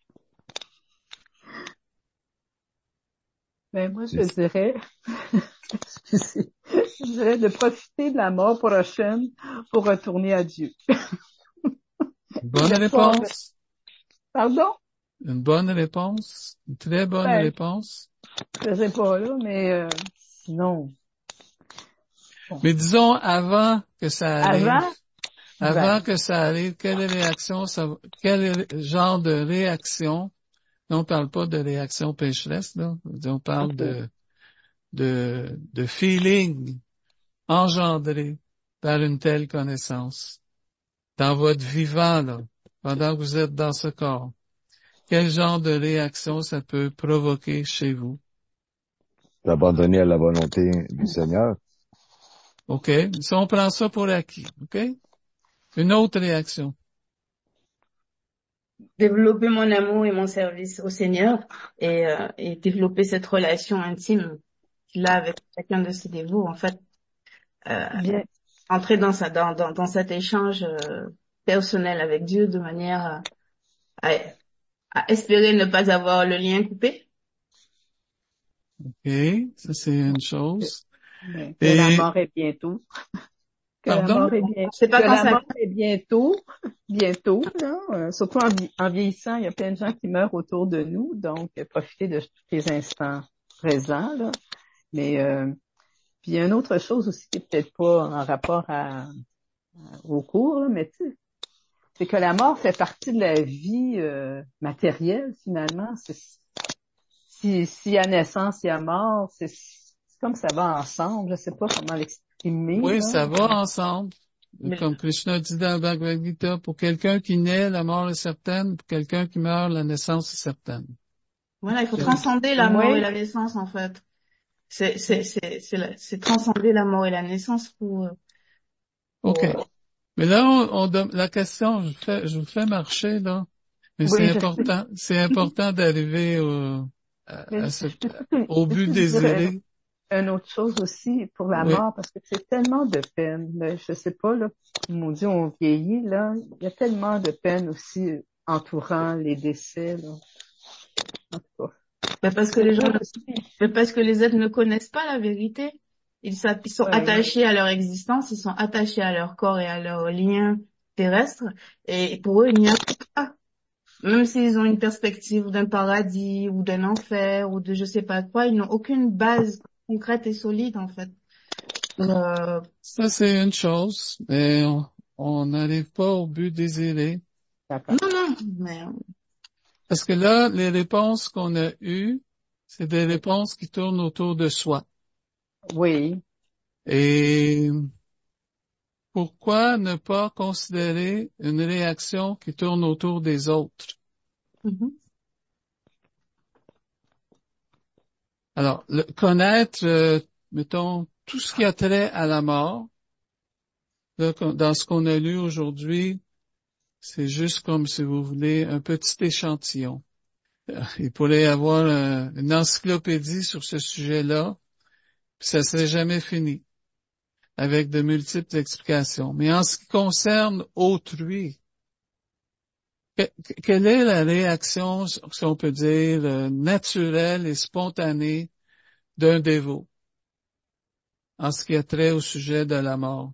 Ben, moi, je C'est dirais, excusez, je dirais de profiter de la mort prochaine pour retourner à Dieu. Une bonne L'espoir de- réponse? Pardon? Une bonne réponse? Une très bonne Ben, réponse? je sais pas, là, mais euh, sinon, bon. Mais disons, avant que ça arrive, Avant, avant ben, que ça arrive, quelle réaction ça, va- quel genre de réaction? Là, on parle pas de réaction pécheresse, là. On parle ok. de, de, de feeling engendré par une telle connaissance. Dans votre vivant, là, pendant que vous êtes dans ce corps. Quel genre de réaction ça peut provoquer chez vous? abandonné à la volonté du Seigneur. OK? Si on prend ça pour acquis, OK? Une autre réaction. Développer mon amour et mon service au Seigneur et, euh, et développer cette relation intime qu'il a avec chacun de ses dévots, en fait, euh, Bien, entrer dans, sa, dans, dans, dans cet échange euh, personnel avec Dieu de manière à, à, à espérer ne pas avoir le lien coupé. OK? Ça, c'est une chose. ben, que la Et, mort est bientôt. Que la pardon? mort est bien, Je sais pas que quand la ça... mort est bientôt, bientôt, là. Euh, surtout en, vie- en vieillissant, il y a plein de gens qui meurent autour de nous, donc euh, profitez de tous les instants présents, là. Mais euh, puis il y a une autre chose aussi qui est peut-être pas en rapport à, à- au cours, là, mais tu sais, c'est que la mort fait partie de la vie euh, matérielle finalement. C'est, si, si à naissance, il y a mort, c'est, c'est comme ça va ensemble. Je sais pas comment l'exprimer, Oui, là. ça va ensemble. Mais Comme Krishna dit dans le Bhagavad Gita, pour quelqu'un qui naît, la mort est certaine. Pour quelqu'un qui meurt, la naissance est certaine. voilà, il faut C'est- transcender la mort et Oui, la naissance, en fait. C'est, c'est, c'est, c'est, la- c'est transcender la mort et la naissance pour, euh, OK. pour, euh, Mais là, on, on dem- la question, je, fais, je vous fais marcher, là. Mais c'est oui, je sais. important, c'est important d'arriver au, à, Mais à je ce, peux tout- au je but peux vous dire désiré. une autre chose aussi pour la Oui. mort, parce que c'est tellement de peine. Là, je sais pas, là, mon Dieu, on vieillit, là. Il y a tellement de peine aussi entourant les décès, là. En tout cas. ben, parce que C'est les gens, dur ne- aussi. ben, parce que les êtres ne connaissent pas la vérité. Ils, s'a- ils sont Ouais. attachés à leur existence, ils sont attachés à leur corps et à leurs liens terrestres. Et pour eux, il n'y a pas. Même s'ils ont une perspective d'un paradis ou d'un enfer ou de je sais pas quoi, ils n'ont aucune base concrète et solide, en fait. Euh, Ça, c'est une chose. Mais on, on n'arrive pas au but désiré. D'accord. Non, non, mais Parce que là, les réponses qu'on a eues, c'est des réponses qui tournent autour de soi. Oui. Et pourquoi ne pas considérer une réaction qui tourne autour des autres? mhm, Alors, le, connaître, euh, mettons, tout ce qui a trait à la mort, là, dans ce qu'on a lu aujourd'hui, c'est juste comme, si vous voulez, un petit échantillon. Il pourrait y avoir un- une encyclopédie sur ce sujet-là, puis ça serait jamais fini, avec de multiples explications. Mais en ce qui concerne autrui, que- quelle est la réaction, si on peut dire, euh, naturelle et spontanée d'un dévot en ce qui a trait au sujet de la mort?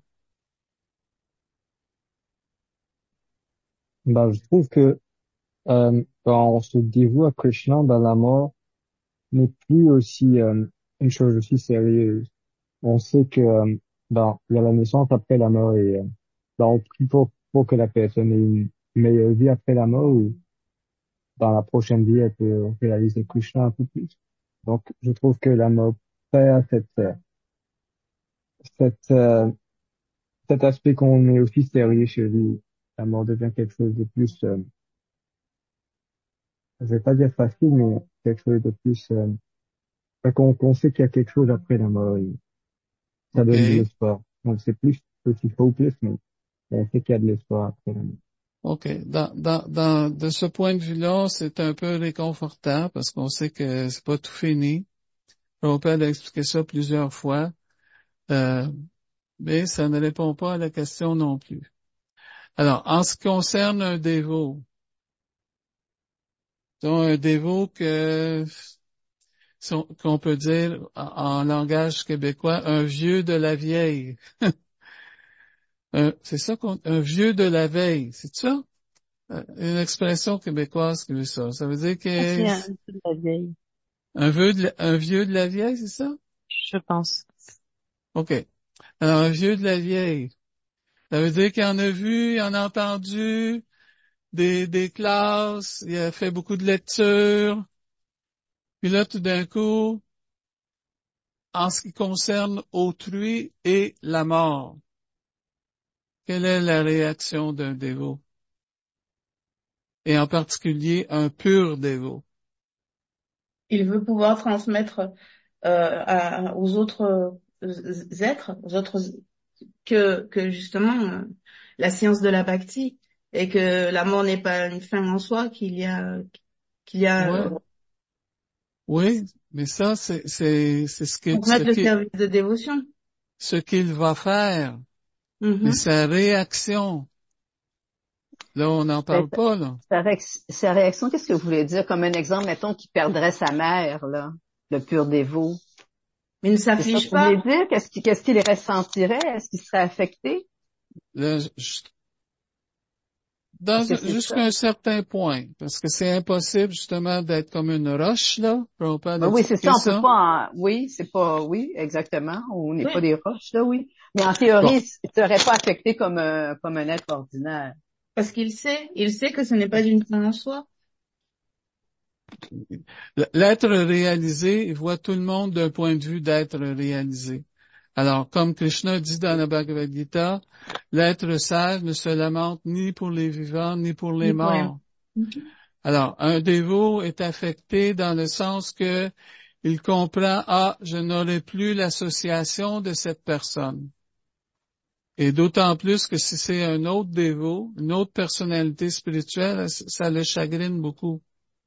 Bah, je trouve que euh, quand on se dévoue à Krishna, bah, la mort n'est plus aussi euh, une chose aussi sérieuse. On sait que euh, bah, il y a la naissance après la mort et euh, bah, on prie pour, pour que la personne ait une meilleure vie après la mort ou dans la prochaine vie, elle peut réaliser Krishna un peu plus. Donc, je trouve que la mort perd cette, euh, cette, euh, cet aspect qu'on met aussi sérieux chez lui. La mort devient quelque chose de plus, euh, je vais pas dire facile, mais quelque chose de plus, euh, enfin, qu'on qu'on sait qu'il y a quelque chose après la mort. Et ça OK. donne de l'espoir. On ne sait plus petit peu ou plus, mais on sait qu'il y a de l'espoir après la mort. OK. Dans, dans, dans, de ce point de vue-là, c'est un peu réconfortant parce qu'on sait que c'est pas tout fini. On peut expliquer ça plusieurs fois, euh, mais ça ne répond pas à la question non plus. Alors, en ce qui concerne un dévot, donc un dévot que si on- qu'on peut dire en, en langage québécois, un vieux de la vieille. Un- c'est ça qu'on, un vieux de la veille, c'est ça? Euh, Une expression québécoise qui veut ça. Ça veut dire que C'est un peu de la vieille, un vieux de la, un vieux de la vieille, c'est ça? je pense. OK. Alors, un vieux de la vieille. Ça veut dire qu'il en a vu, il en a entendu des, des classes, il a fait beaucoup de lectures. Puis là, tout d'un coup, en ce qui concerne autrui et la mort, quelle est la réaction d'un dévot? Et en particulier, un pur dévot. il veut pouvoir transmettre euh, à- aux autres euh, êtres, aux autres que que justement euh, la science de la bhakti et que la mort n'est pas une fin en soi, qu'il y a qu'il y a Ouais, euh, oui, mais ça, c'est, c'est, c'est ce que, ce transmettre le qui, service de dévotion. ce qu'il va faire. Mais Mhm. sa réaction, là, on n'en Ben, parle pas, là. Sa, réac- sa réaction, qu'est-ce que vous voulez dire? Comme un exemple, mettons, qu'il perdrait sa mère, là, le pur dévot. Mais il ne C'est ça que s'afflige vous voulez pas. dire? Qu'est-ce qu'il, qu'est-ce qu'il ressentirait? Est-ce qu'il serait affecté? Là, je- dans, Est-ce que c'est ça? jusqu'à un certain point, parce que c'est impossible, justement, d'être comme une roche, là. On peut Ben oui, c'est ça, expliquer on peut ça. pas en... Oui, c'est pas... Oui, exactement. On n'est pas Oui. des roches, là, oui. Mais en Bon, théorie, il serait pas affecté comme un, comme un être ordinaire. Parce qu'il sait, il sait que ce n'est pas une fin en soi. l'être réalisé, il voit tout le monde d'un point de vue d'être réalisé. Alors, comme Krishna dit dans la Bhagavad Gita, l'être sage ne se lamente ni pour les vivants ni pour les Ni pour les... morts. Mhm. Alors, un dévot est affecté dans le sens que il comprend, ah, je n'aurai plus l'association de cette personne. Et d'autant plus que si c'est un autre dévot, une autre personnalité spirituelle, ça le chagrine beaucoup.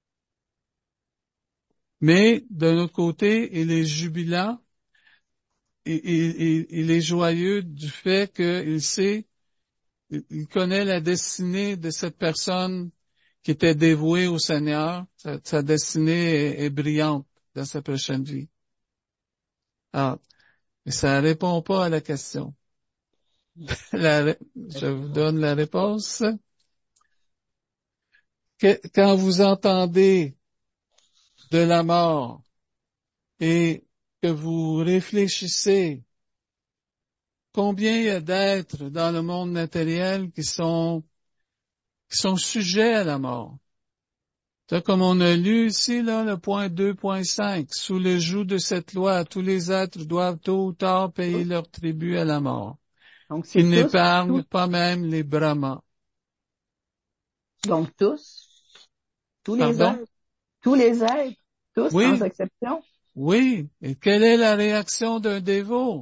Mais, d'un autre côté, il est jubilant, il, il, il- il est joyeux du fait qu'il sait, il il connaît la destinée de cette personne qui était dévouée au Seigneur. Sa, sa destinée est, est brillante dans sa prochaine vie. Ah, mais ça répond pas à la question. La ré- je vous donne la réponse. Que- quand vous entendez de la mort et que vous réfléchissez combien il y a d'êtres dans le monde matériel qui sont, qui sont sujets à la mort. C'est comme on a lu ici, là, le point deux point cinq. Sous le joug de cette loi, tous les êtres doivent tôt ou tard payer leur tribut à la mort. Donc, c'est Ils tous, n'épargnent tous, pas même les brahmas. donc tous, tous les Pardon? êtres, tous les êtres, tous Oui, sans exception. oui. Et quelle est la réaction d'un dévot?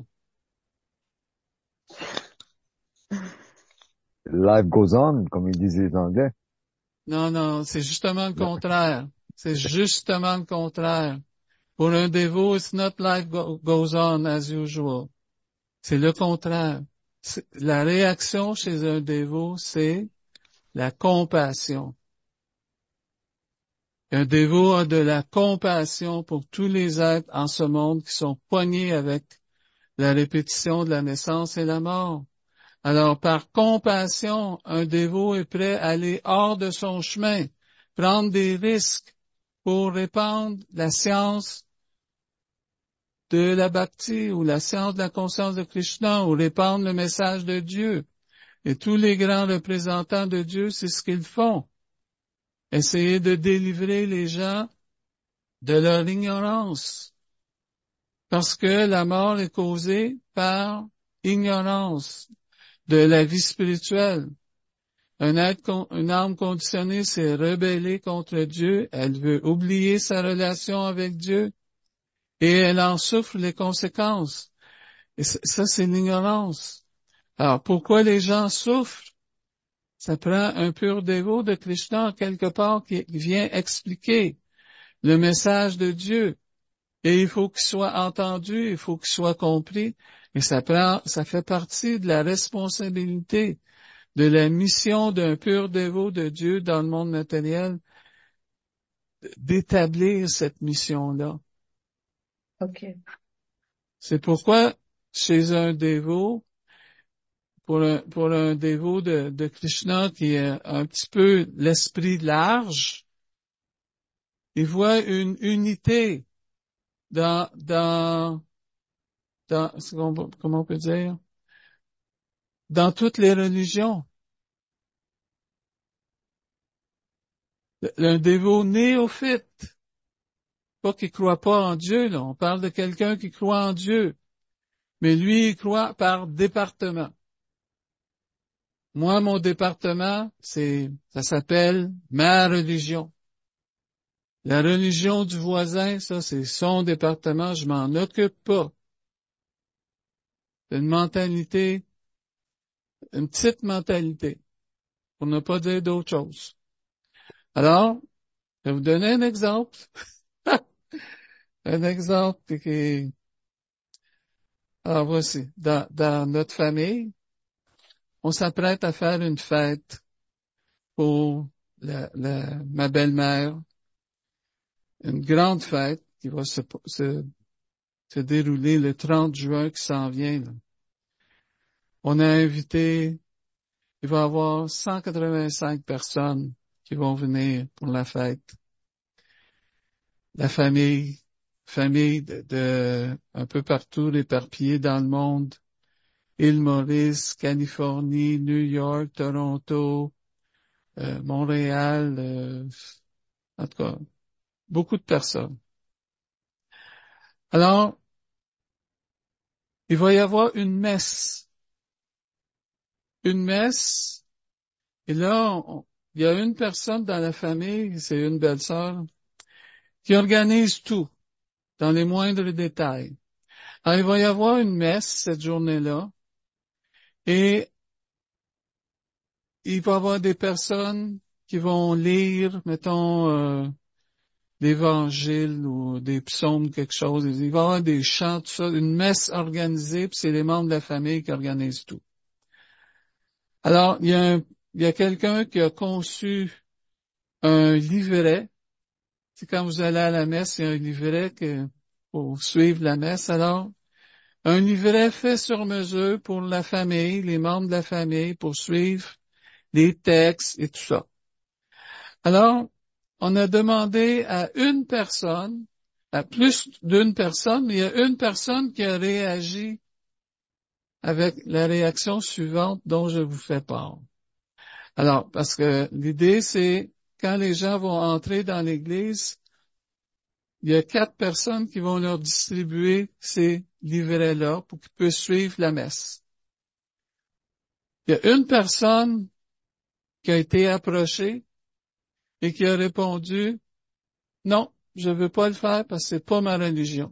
Life goes on, comme ils disent les Anglais. Non, non, c'est justement le contraire. C'est justement le contraire. Pour un dévot, it's not life go- goes on as usual. C'est le contraire. C'est- La réaction chez un dévot, c'est la compassion. Un dévot a de la compassion pour tous les êtres en ce monde qui sont poignés avec la répétition de la naissance et la mort. Alors, par compassion, un dévot est prêt à aller hors de son chemin, prendre des risques pour répandre la science de la bhakti ou la science de la conscience de Krishna ou répandre le message de Dieu. Et tous les grands représentants de Dieu, c'est ce qu'ils font. Essayer de délivrer les gens de leur ignorance. Parce que la mort est causée par ignorance de la vie spirituelle. Un être, une âme conditionnée s'est rebellée contre Dieu, elle veut oublier sa relation avec Dieu et elle en souffre les conséquences. Et ça, c'est l'ignorance. Alors, pourquoi les gens souffrent? Ça prend un pur dévot de Krishna quelque part qui vient expliquer le message de Dieu. Et il faut qu'il soit entendu, il faut qu'il soit compris. Et ça prend, ça fait partie de la responsabilité de la mission d'un pur dévot de Dieu dans le monde matériel, d'établir cette mission-là. Ok. C'est pourquoi, chez un dévot, pour un, pour un dévot de, de Krishna qui a un petit peu l'esprit large, il voit une unité dans, dans, dans, comment on peut dire, dans toutes les religions. Un dévot néophyte, pas qui croit pas en Dieu, là. On parle de quelqu'un qui croit en Dieu. Mais lui, il croit par département. Moi, mon département, c'est, ça s'appelle ma religion. La religion du voisin, ça, c'est son département, je m'en occupe pas. C'est une mentalité, une petite mentalité, pour ne pas dire d'autre chose. Alors, je vais vous donner un exemple. Un exemple qui est, alors voici, dans, dans notre famille, on s'apprête à faire une fête pour la, la, ma belle-mère, une grande fête qui va se, se, se dérouler le trente juin qui s'en vient. Là. On a invité, il va y avoir cent quatre-vingt-cinq personnes qui vont venir pour la fête. La famille, famille de, de un peu partout éparpillée dans le monde. Île Maurice, Californie, New York, Toronto, euh, Montréal, euh, en tout cas, beaucoup de personnes. Alors, il va y avoir une messe. Une messe, et là, on, il y a une personne dans la famille, c'est une belle-sœur, qui organise tout, dans les moindres détails. Alors, il va y avoir une messe cette journée-là, et il va y avoir des personnes qui vont lire, mettons, euh, l'Évangile ou des psaumes, quelque chose. Il va y avoir des chants, tout ça, une messe organisée, puis c'est les membres de la famille qui organisent tout. Alors, il y a un, il y a quelqu'un qui a conçu un livret. C'est quand vous allez à la messe, il y a un livret que, pour suivre la messe. Alors, un livret fait sur mesure pour la famille, les membres de la famille, pour suivre les textes et tout ça. Alors, on a demandé à une personne, à plus d'une personne, mais il y a une personne qui a réagi avec la réaction suivante dont je vous fais part. Alors, parce que l'idée, c'est quand les gens vont entrer dans l'église, il y a quatre personnes qui vont leur distribuer ces livrets-là pour qu'ils puissent suivre la messe. Il y a une personne qui a été approchée et qui a répondu, non, je veux pas le faire parce que c'est pas ma religion.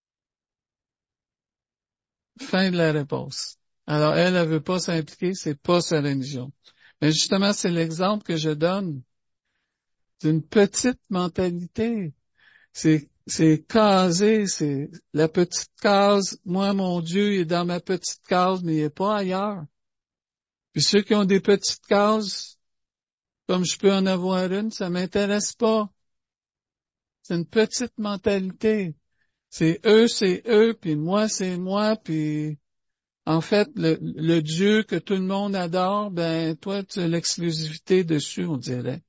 Fin de la réponse. Alors, elle, elle veut pas s'impliquer, c'est pas sa religion. Mais justement, c'est l'exemple que je donne d'une petite mentalité. C'est, c'est casé, c'est la petite case. Moi, mon Dieu, il est dans ma petite case, mais il est pas ailleurs. Puis ceux qui ont des petites cases, comme je peux en avoir une, ça m'intéresse pas. C'est une petite mentalité. C'est eux, c'est eux, puis moi, c'est moi, puis en fait, le, le Dieu que tout le monde adore, ben toi, tu as l'exclusivité dessus, on dirait.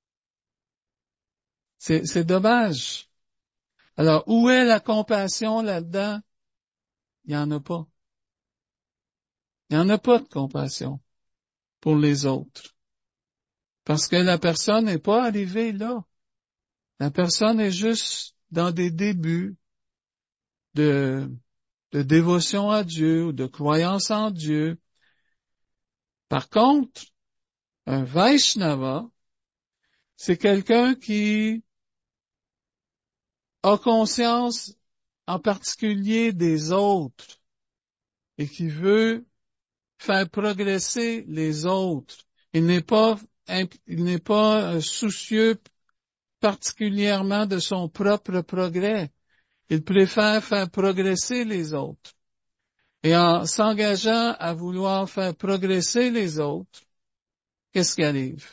C'est, c'est dommage. Alors, où est la compassion là-dedans? Il n'y en a pas. Il n'y en a pas de compassion pour les autres. Parce que la personne n'est pas arrivée là. La personne est juste dans des débuts de, de dévotion à Dieu ou de croyance en Dieu. Par contre, un Vaishnava, c'est quelqu'un qui a conscience en particulier des autres et qui veut faire progresser les autres. Il n'est pas, il n'est pas euh, soucieux particulièrement de son propre progrès. Il préfère faire progresser les autres. Et en s'engageant à vouloir faire progresser les autres, qu'est-ce qui arrive?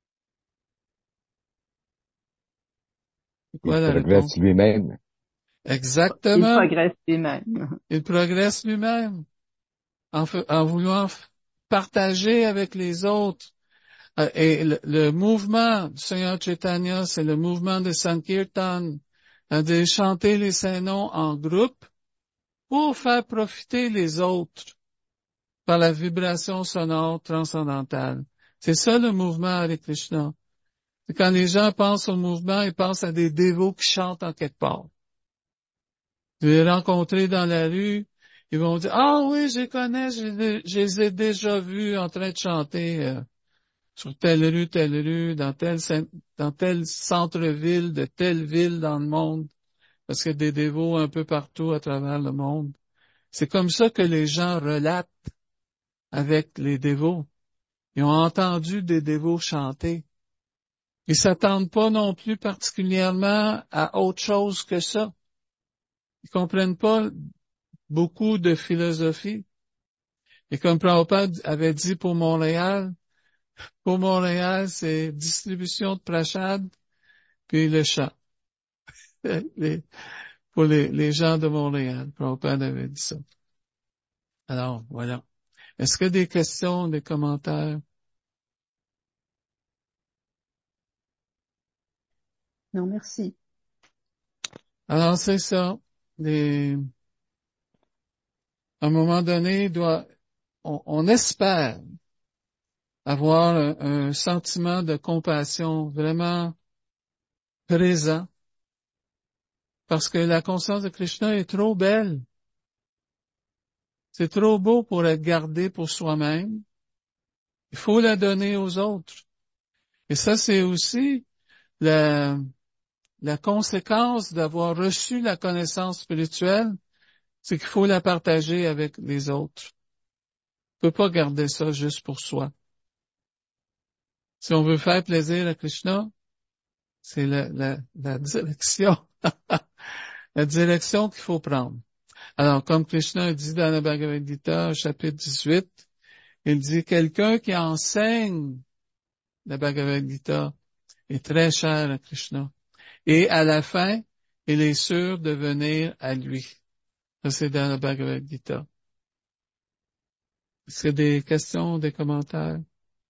C'est quoi Il la réponse? progresse lui-même. Il Exactement. progresse lui-même. Il progresse lui-même en, fa- en voulant f- partager avec les autres. Euh, Et le, le mouvement du Seigneur Chaitanya, c'est le mouvement de Sankirtan, euh, de chanter les saints noms en groupe pour faire profiter les autres par la vibration sonore transcendantale. C'est ça le mouvement Hare Krishna. C'est quand les gens pensent au mouvement, ils pensent à des dévots qui chantent en quelque part. Vous les rencontrez dans la rue, ils vont dire, ah oui, je les connais, je, les je les ai déjà vus en train de chanter euh, sur telle rue, telle rue, dans tel, cen- dans tel centre-ville, de telle ville dans le monde, parce qu'il y a des dévots un peu partout à travers le monde. C'est comme ça que les gens relatent avec les dévots. Ils ont entendu des dévots chanter. Ils s'attendent pas non plus particulièrement à autre chose que ça. Ils comprennent pas beaucoup de philosophie. Et comme Prabhupada avait dit pour Montréal, pour Montréal, c'est distribution de prachad, puis le chant. Les- pour les, les gens de Montréal, Prabhupada avait dit ça. Alors, voilà. Est-ce que des questions, des commentaires? Non, merci. Alors, c'est ça. Les, à un moment donné, il doit, on, on espère avoir un, un sentiment de compassion vraiment présent, parce que la conscience de Krishna est trop belle. C'est trop beau pour être gardé pour soi-même. Il faut la donner aux autres. Et ça, c'est aussi la, la conséquence d'avoir reçu la connaissance spirituelle, c'est qu'il faut la partager avec les autres. On peut pas garder ça juste pour soi. Si on veut faire plaisir à Krishna, c'est la, la, la direction, la direction qu'il faut prendre. Alors, comme Krishna dit dans la Bhagavad Gita, au chapitre dix-huit, il dit, quelqu'un qui enseigne la Bhagavad Gita est très cher à Krishna. Et à la fin, il est sûr de venir à lui. Ça, c'est dans la Bhagavad Gita. Est-ce qu'il y a des questions, des commentaires?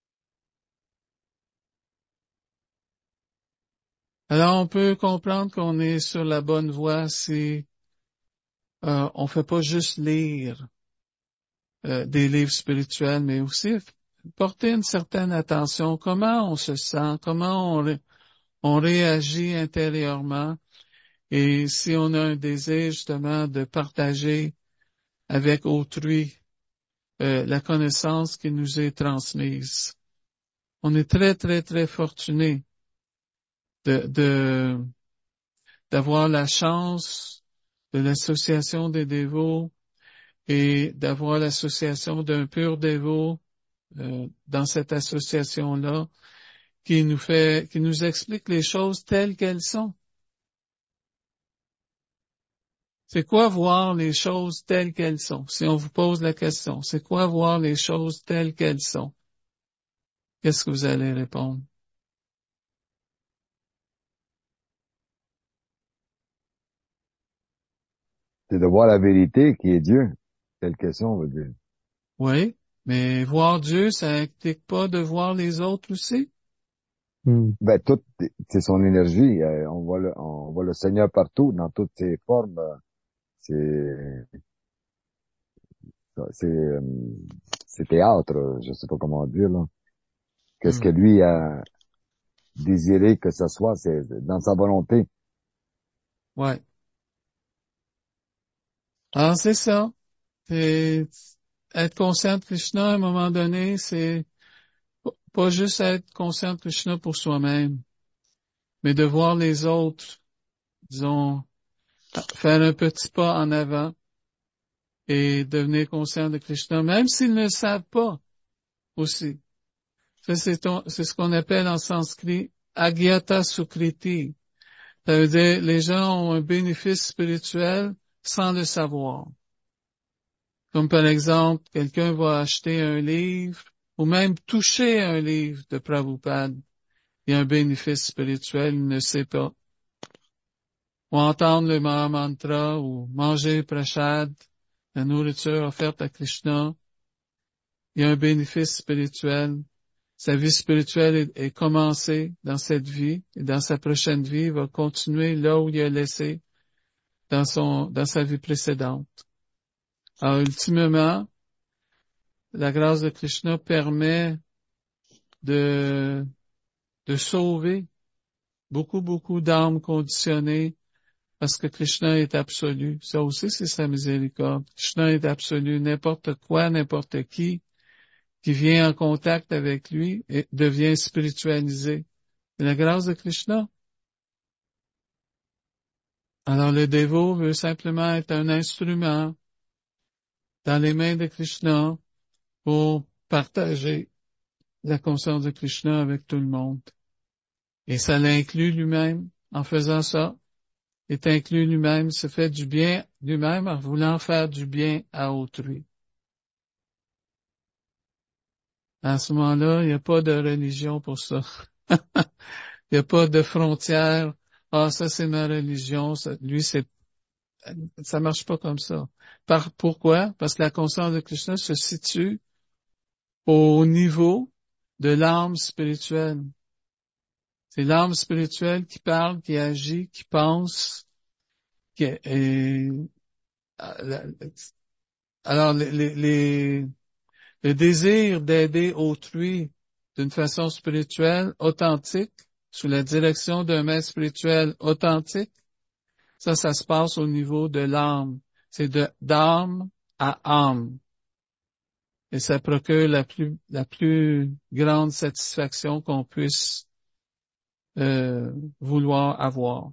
Alors, on peut comprendre qu'on est sur la bonne voie si euh, on fait pas juste lire euh, des livres spirituels, mais aussi porter une certaine attention. Comment on se sent, comment on, ré- on réagit intérieurement, et si on a un désir justement de partager avec autrui euh, la connaissance qui nous est transmise. On est très, très, très fortunés de, de, d'avoir la chance de l'association des dévots et d'avoir l'association d'un pur dévot euh, dans cette association-là qui nous fait, qui nous explique les choses telles qu'elles sont. C'est quoi voir les choses telles qu'elles sont? Si on vous pose la question, c'est quoi voir les choses telles qu'elles sont? Qu'est-ce que vous allez répondre? C'est de voir la vérité qui est Dieu. Telle question, on veut dire. Oui, mais voir Dieu, ça implique pas de voir les autres aussi? Hmm. Ben, tout, c'est son énergie. Euh, On voit le, on voit le Seigneur partout, dans toutes ses formes. euh, C'est, c'est, euh, c'est théâtre, euh, je sais pas comment dire, là. Qu'est-ce que Hmm. lui a désiré que ce soit, c'est dans sa volonté. Ouais. Alors, c'est ça. C'est être conscient de Krishna à un moment donné, c'est p- pas juste être conscient de Krishna pour soi-même, mais de voir les autres, disons, faire un petit pas en avant et devenir conscient de Krishna, même s'ils ne le savent pas aussi. Ça, c'est ton- c'est ce qu'on appelle en sanskrit agyata sukriti. Ça veut dire les gens ont un bénéfice spirituel sans le savoir. Comme par exemple, quelqu'un va acheter un livre ou même toucher un livre de Prabhupada. Il y a un bénéfice spirituel, il ne sait pas. Ou entendre le Mahamantra ou manger prashad, la nourriture offerte à Krishna. Il y a un bénéfice spirituel. Sa vie spirituelle est, est commencée dans cette vie et dans sa prochaine vie, il va continuer là où il a laissé dans son, dans sa vie précédente. Alors, ultimement, la grâce de Krishna permet de, de sauver beaucoup, beaucoup d'âmes conditionnées parce que Krishna est absolu. Ça aussi, c'est sa miséricorde. Krishna est absolu. N'importe quoi, n'importe qui qui vient en contact avec lui et devient spiritualisé. C'est la grâce de Krishna. Alors le dévot veut simplement être un instrument dans les mains de Krishna pour partager la conscience de Krishna avec tout le monde. Et ça l'inclut lui-même en faisant ça. Est inclus lui-même, se fait du bien lui-même en voulant faire du bien à autrui. À ce moment-là, il n'y a pas de religion pour ça. Il n'y a pas de frontière. Ah, ça c'est ma religion. Ça, lui, c'est, ça marche pas comme ça. Par, pourquoi? Parce que la conscience de Krishna se situe au niveau de l'âme spirituelle. C'est l'âme spirituelle qui parle, qui agit, qui pense, qui est, alors les, les, les- le désir d'aider autrui d'une façon spirituelle, authentique, sous la direction d'un maître spirituel authentique, ça, ça se passe au niveau de l'âme. C'est de d'âme à âme. Et ça procure la plus, la plus grande satisfaction qu'on puisse euh, vouloir avoir.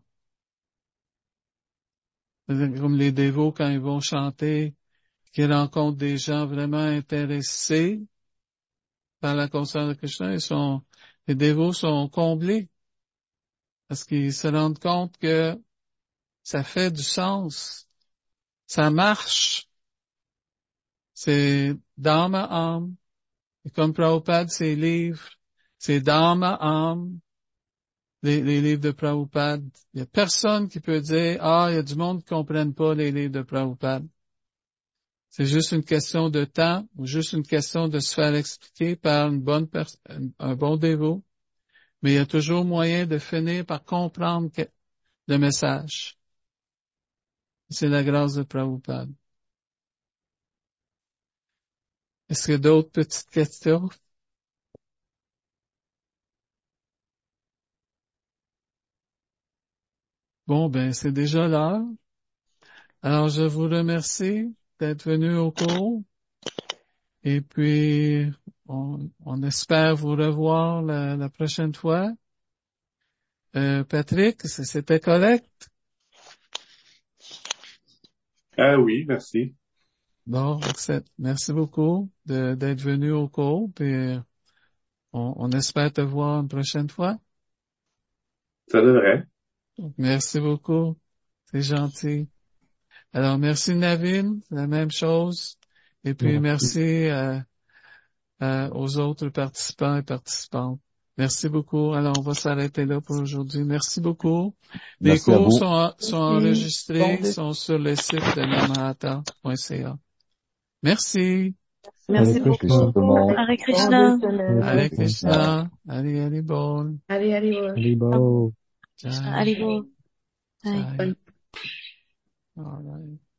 Comme les dévots, quand ils vont chanter, qu'ils rencontrent des gens vraiment intéressés par la conscience de Krishna, ils sont, les dévots sont comblés parce qu'ils se rendent compte que ça fait du sens, ça marche, c'est d'âme à âme. Et comme Prabhupada, ses livres, c'est d'âme à âme, les, les livres de Prabhupada. Il y a personne qui peut dire, ah, il y a du monde qui ne comprenne pas les livres de Prabhupada. C'est juste une question de temps ou juste une question de se faire expliquer par une bonne personne, un bon dévot. Mais il y a toujours moyen de finir par comprendre que- le message. C'est la grâce de Prabhupada. Est-ce qu'il y a d'autres petites questions? Bon, ben, c'est déjà l'heure. Alors, je vous remercie d'être venu au cours. Et puis, on, on espère vous revoir la, la prochaine fois. Euh, Patrick, c- c'était correct? Ah oui, merci. Bon, excellent. Merci beaucoup de, d'être venu au cours. Puis, on, on espère te voir une prochaine fois. Ça devrait. Donc, merci beaucoup. C'est gentil. Alors, merci Navin, la même chose. Et puis, Merci. merci euh, euh, aux autres participants et participantes. Merci beaucoup. Alors, on va s'arrêter là pour aujourd'hui. Merci beaucoup. Les Merci à cours vous. sont, sont Merci. enregistrés, Bon, sont sur le site de namahata point c a. Merci. Hare Merci Krishna tout beaucoup. le monde. Hare bon Krishna. déjeuner. Hare Hare Krishna. Krishna. Hare Hare Bol. Allez, allez, ouais. Haribo. Krishna. Jai. Haribo. Bye. Jai. All right.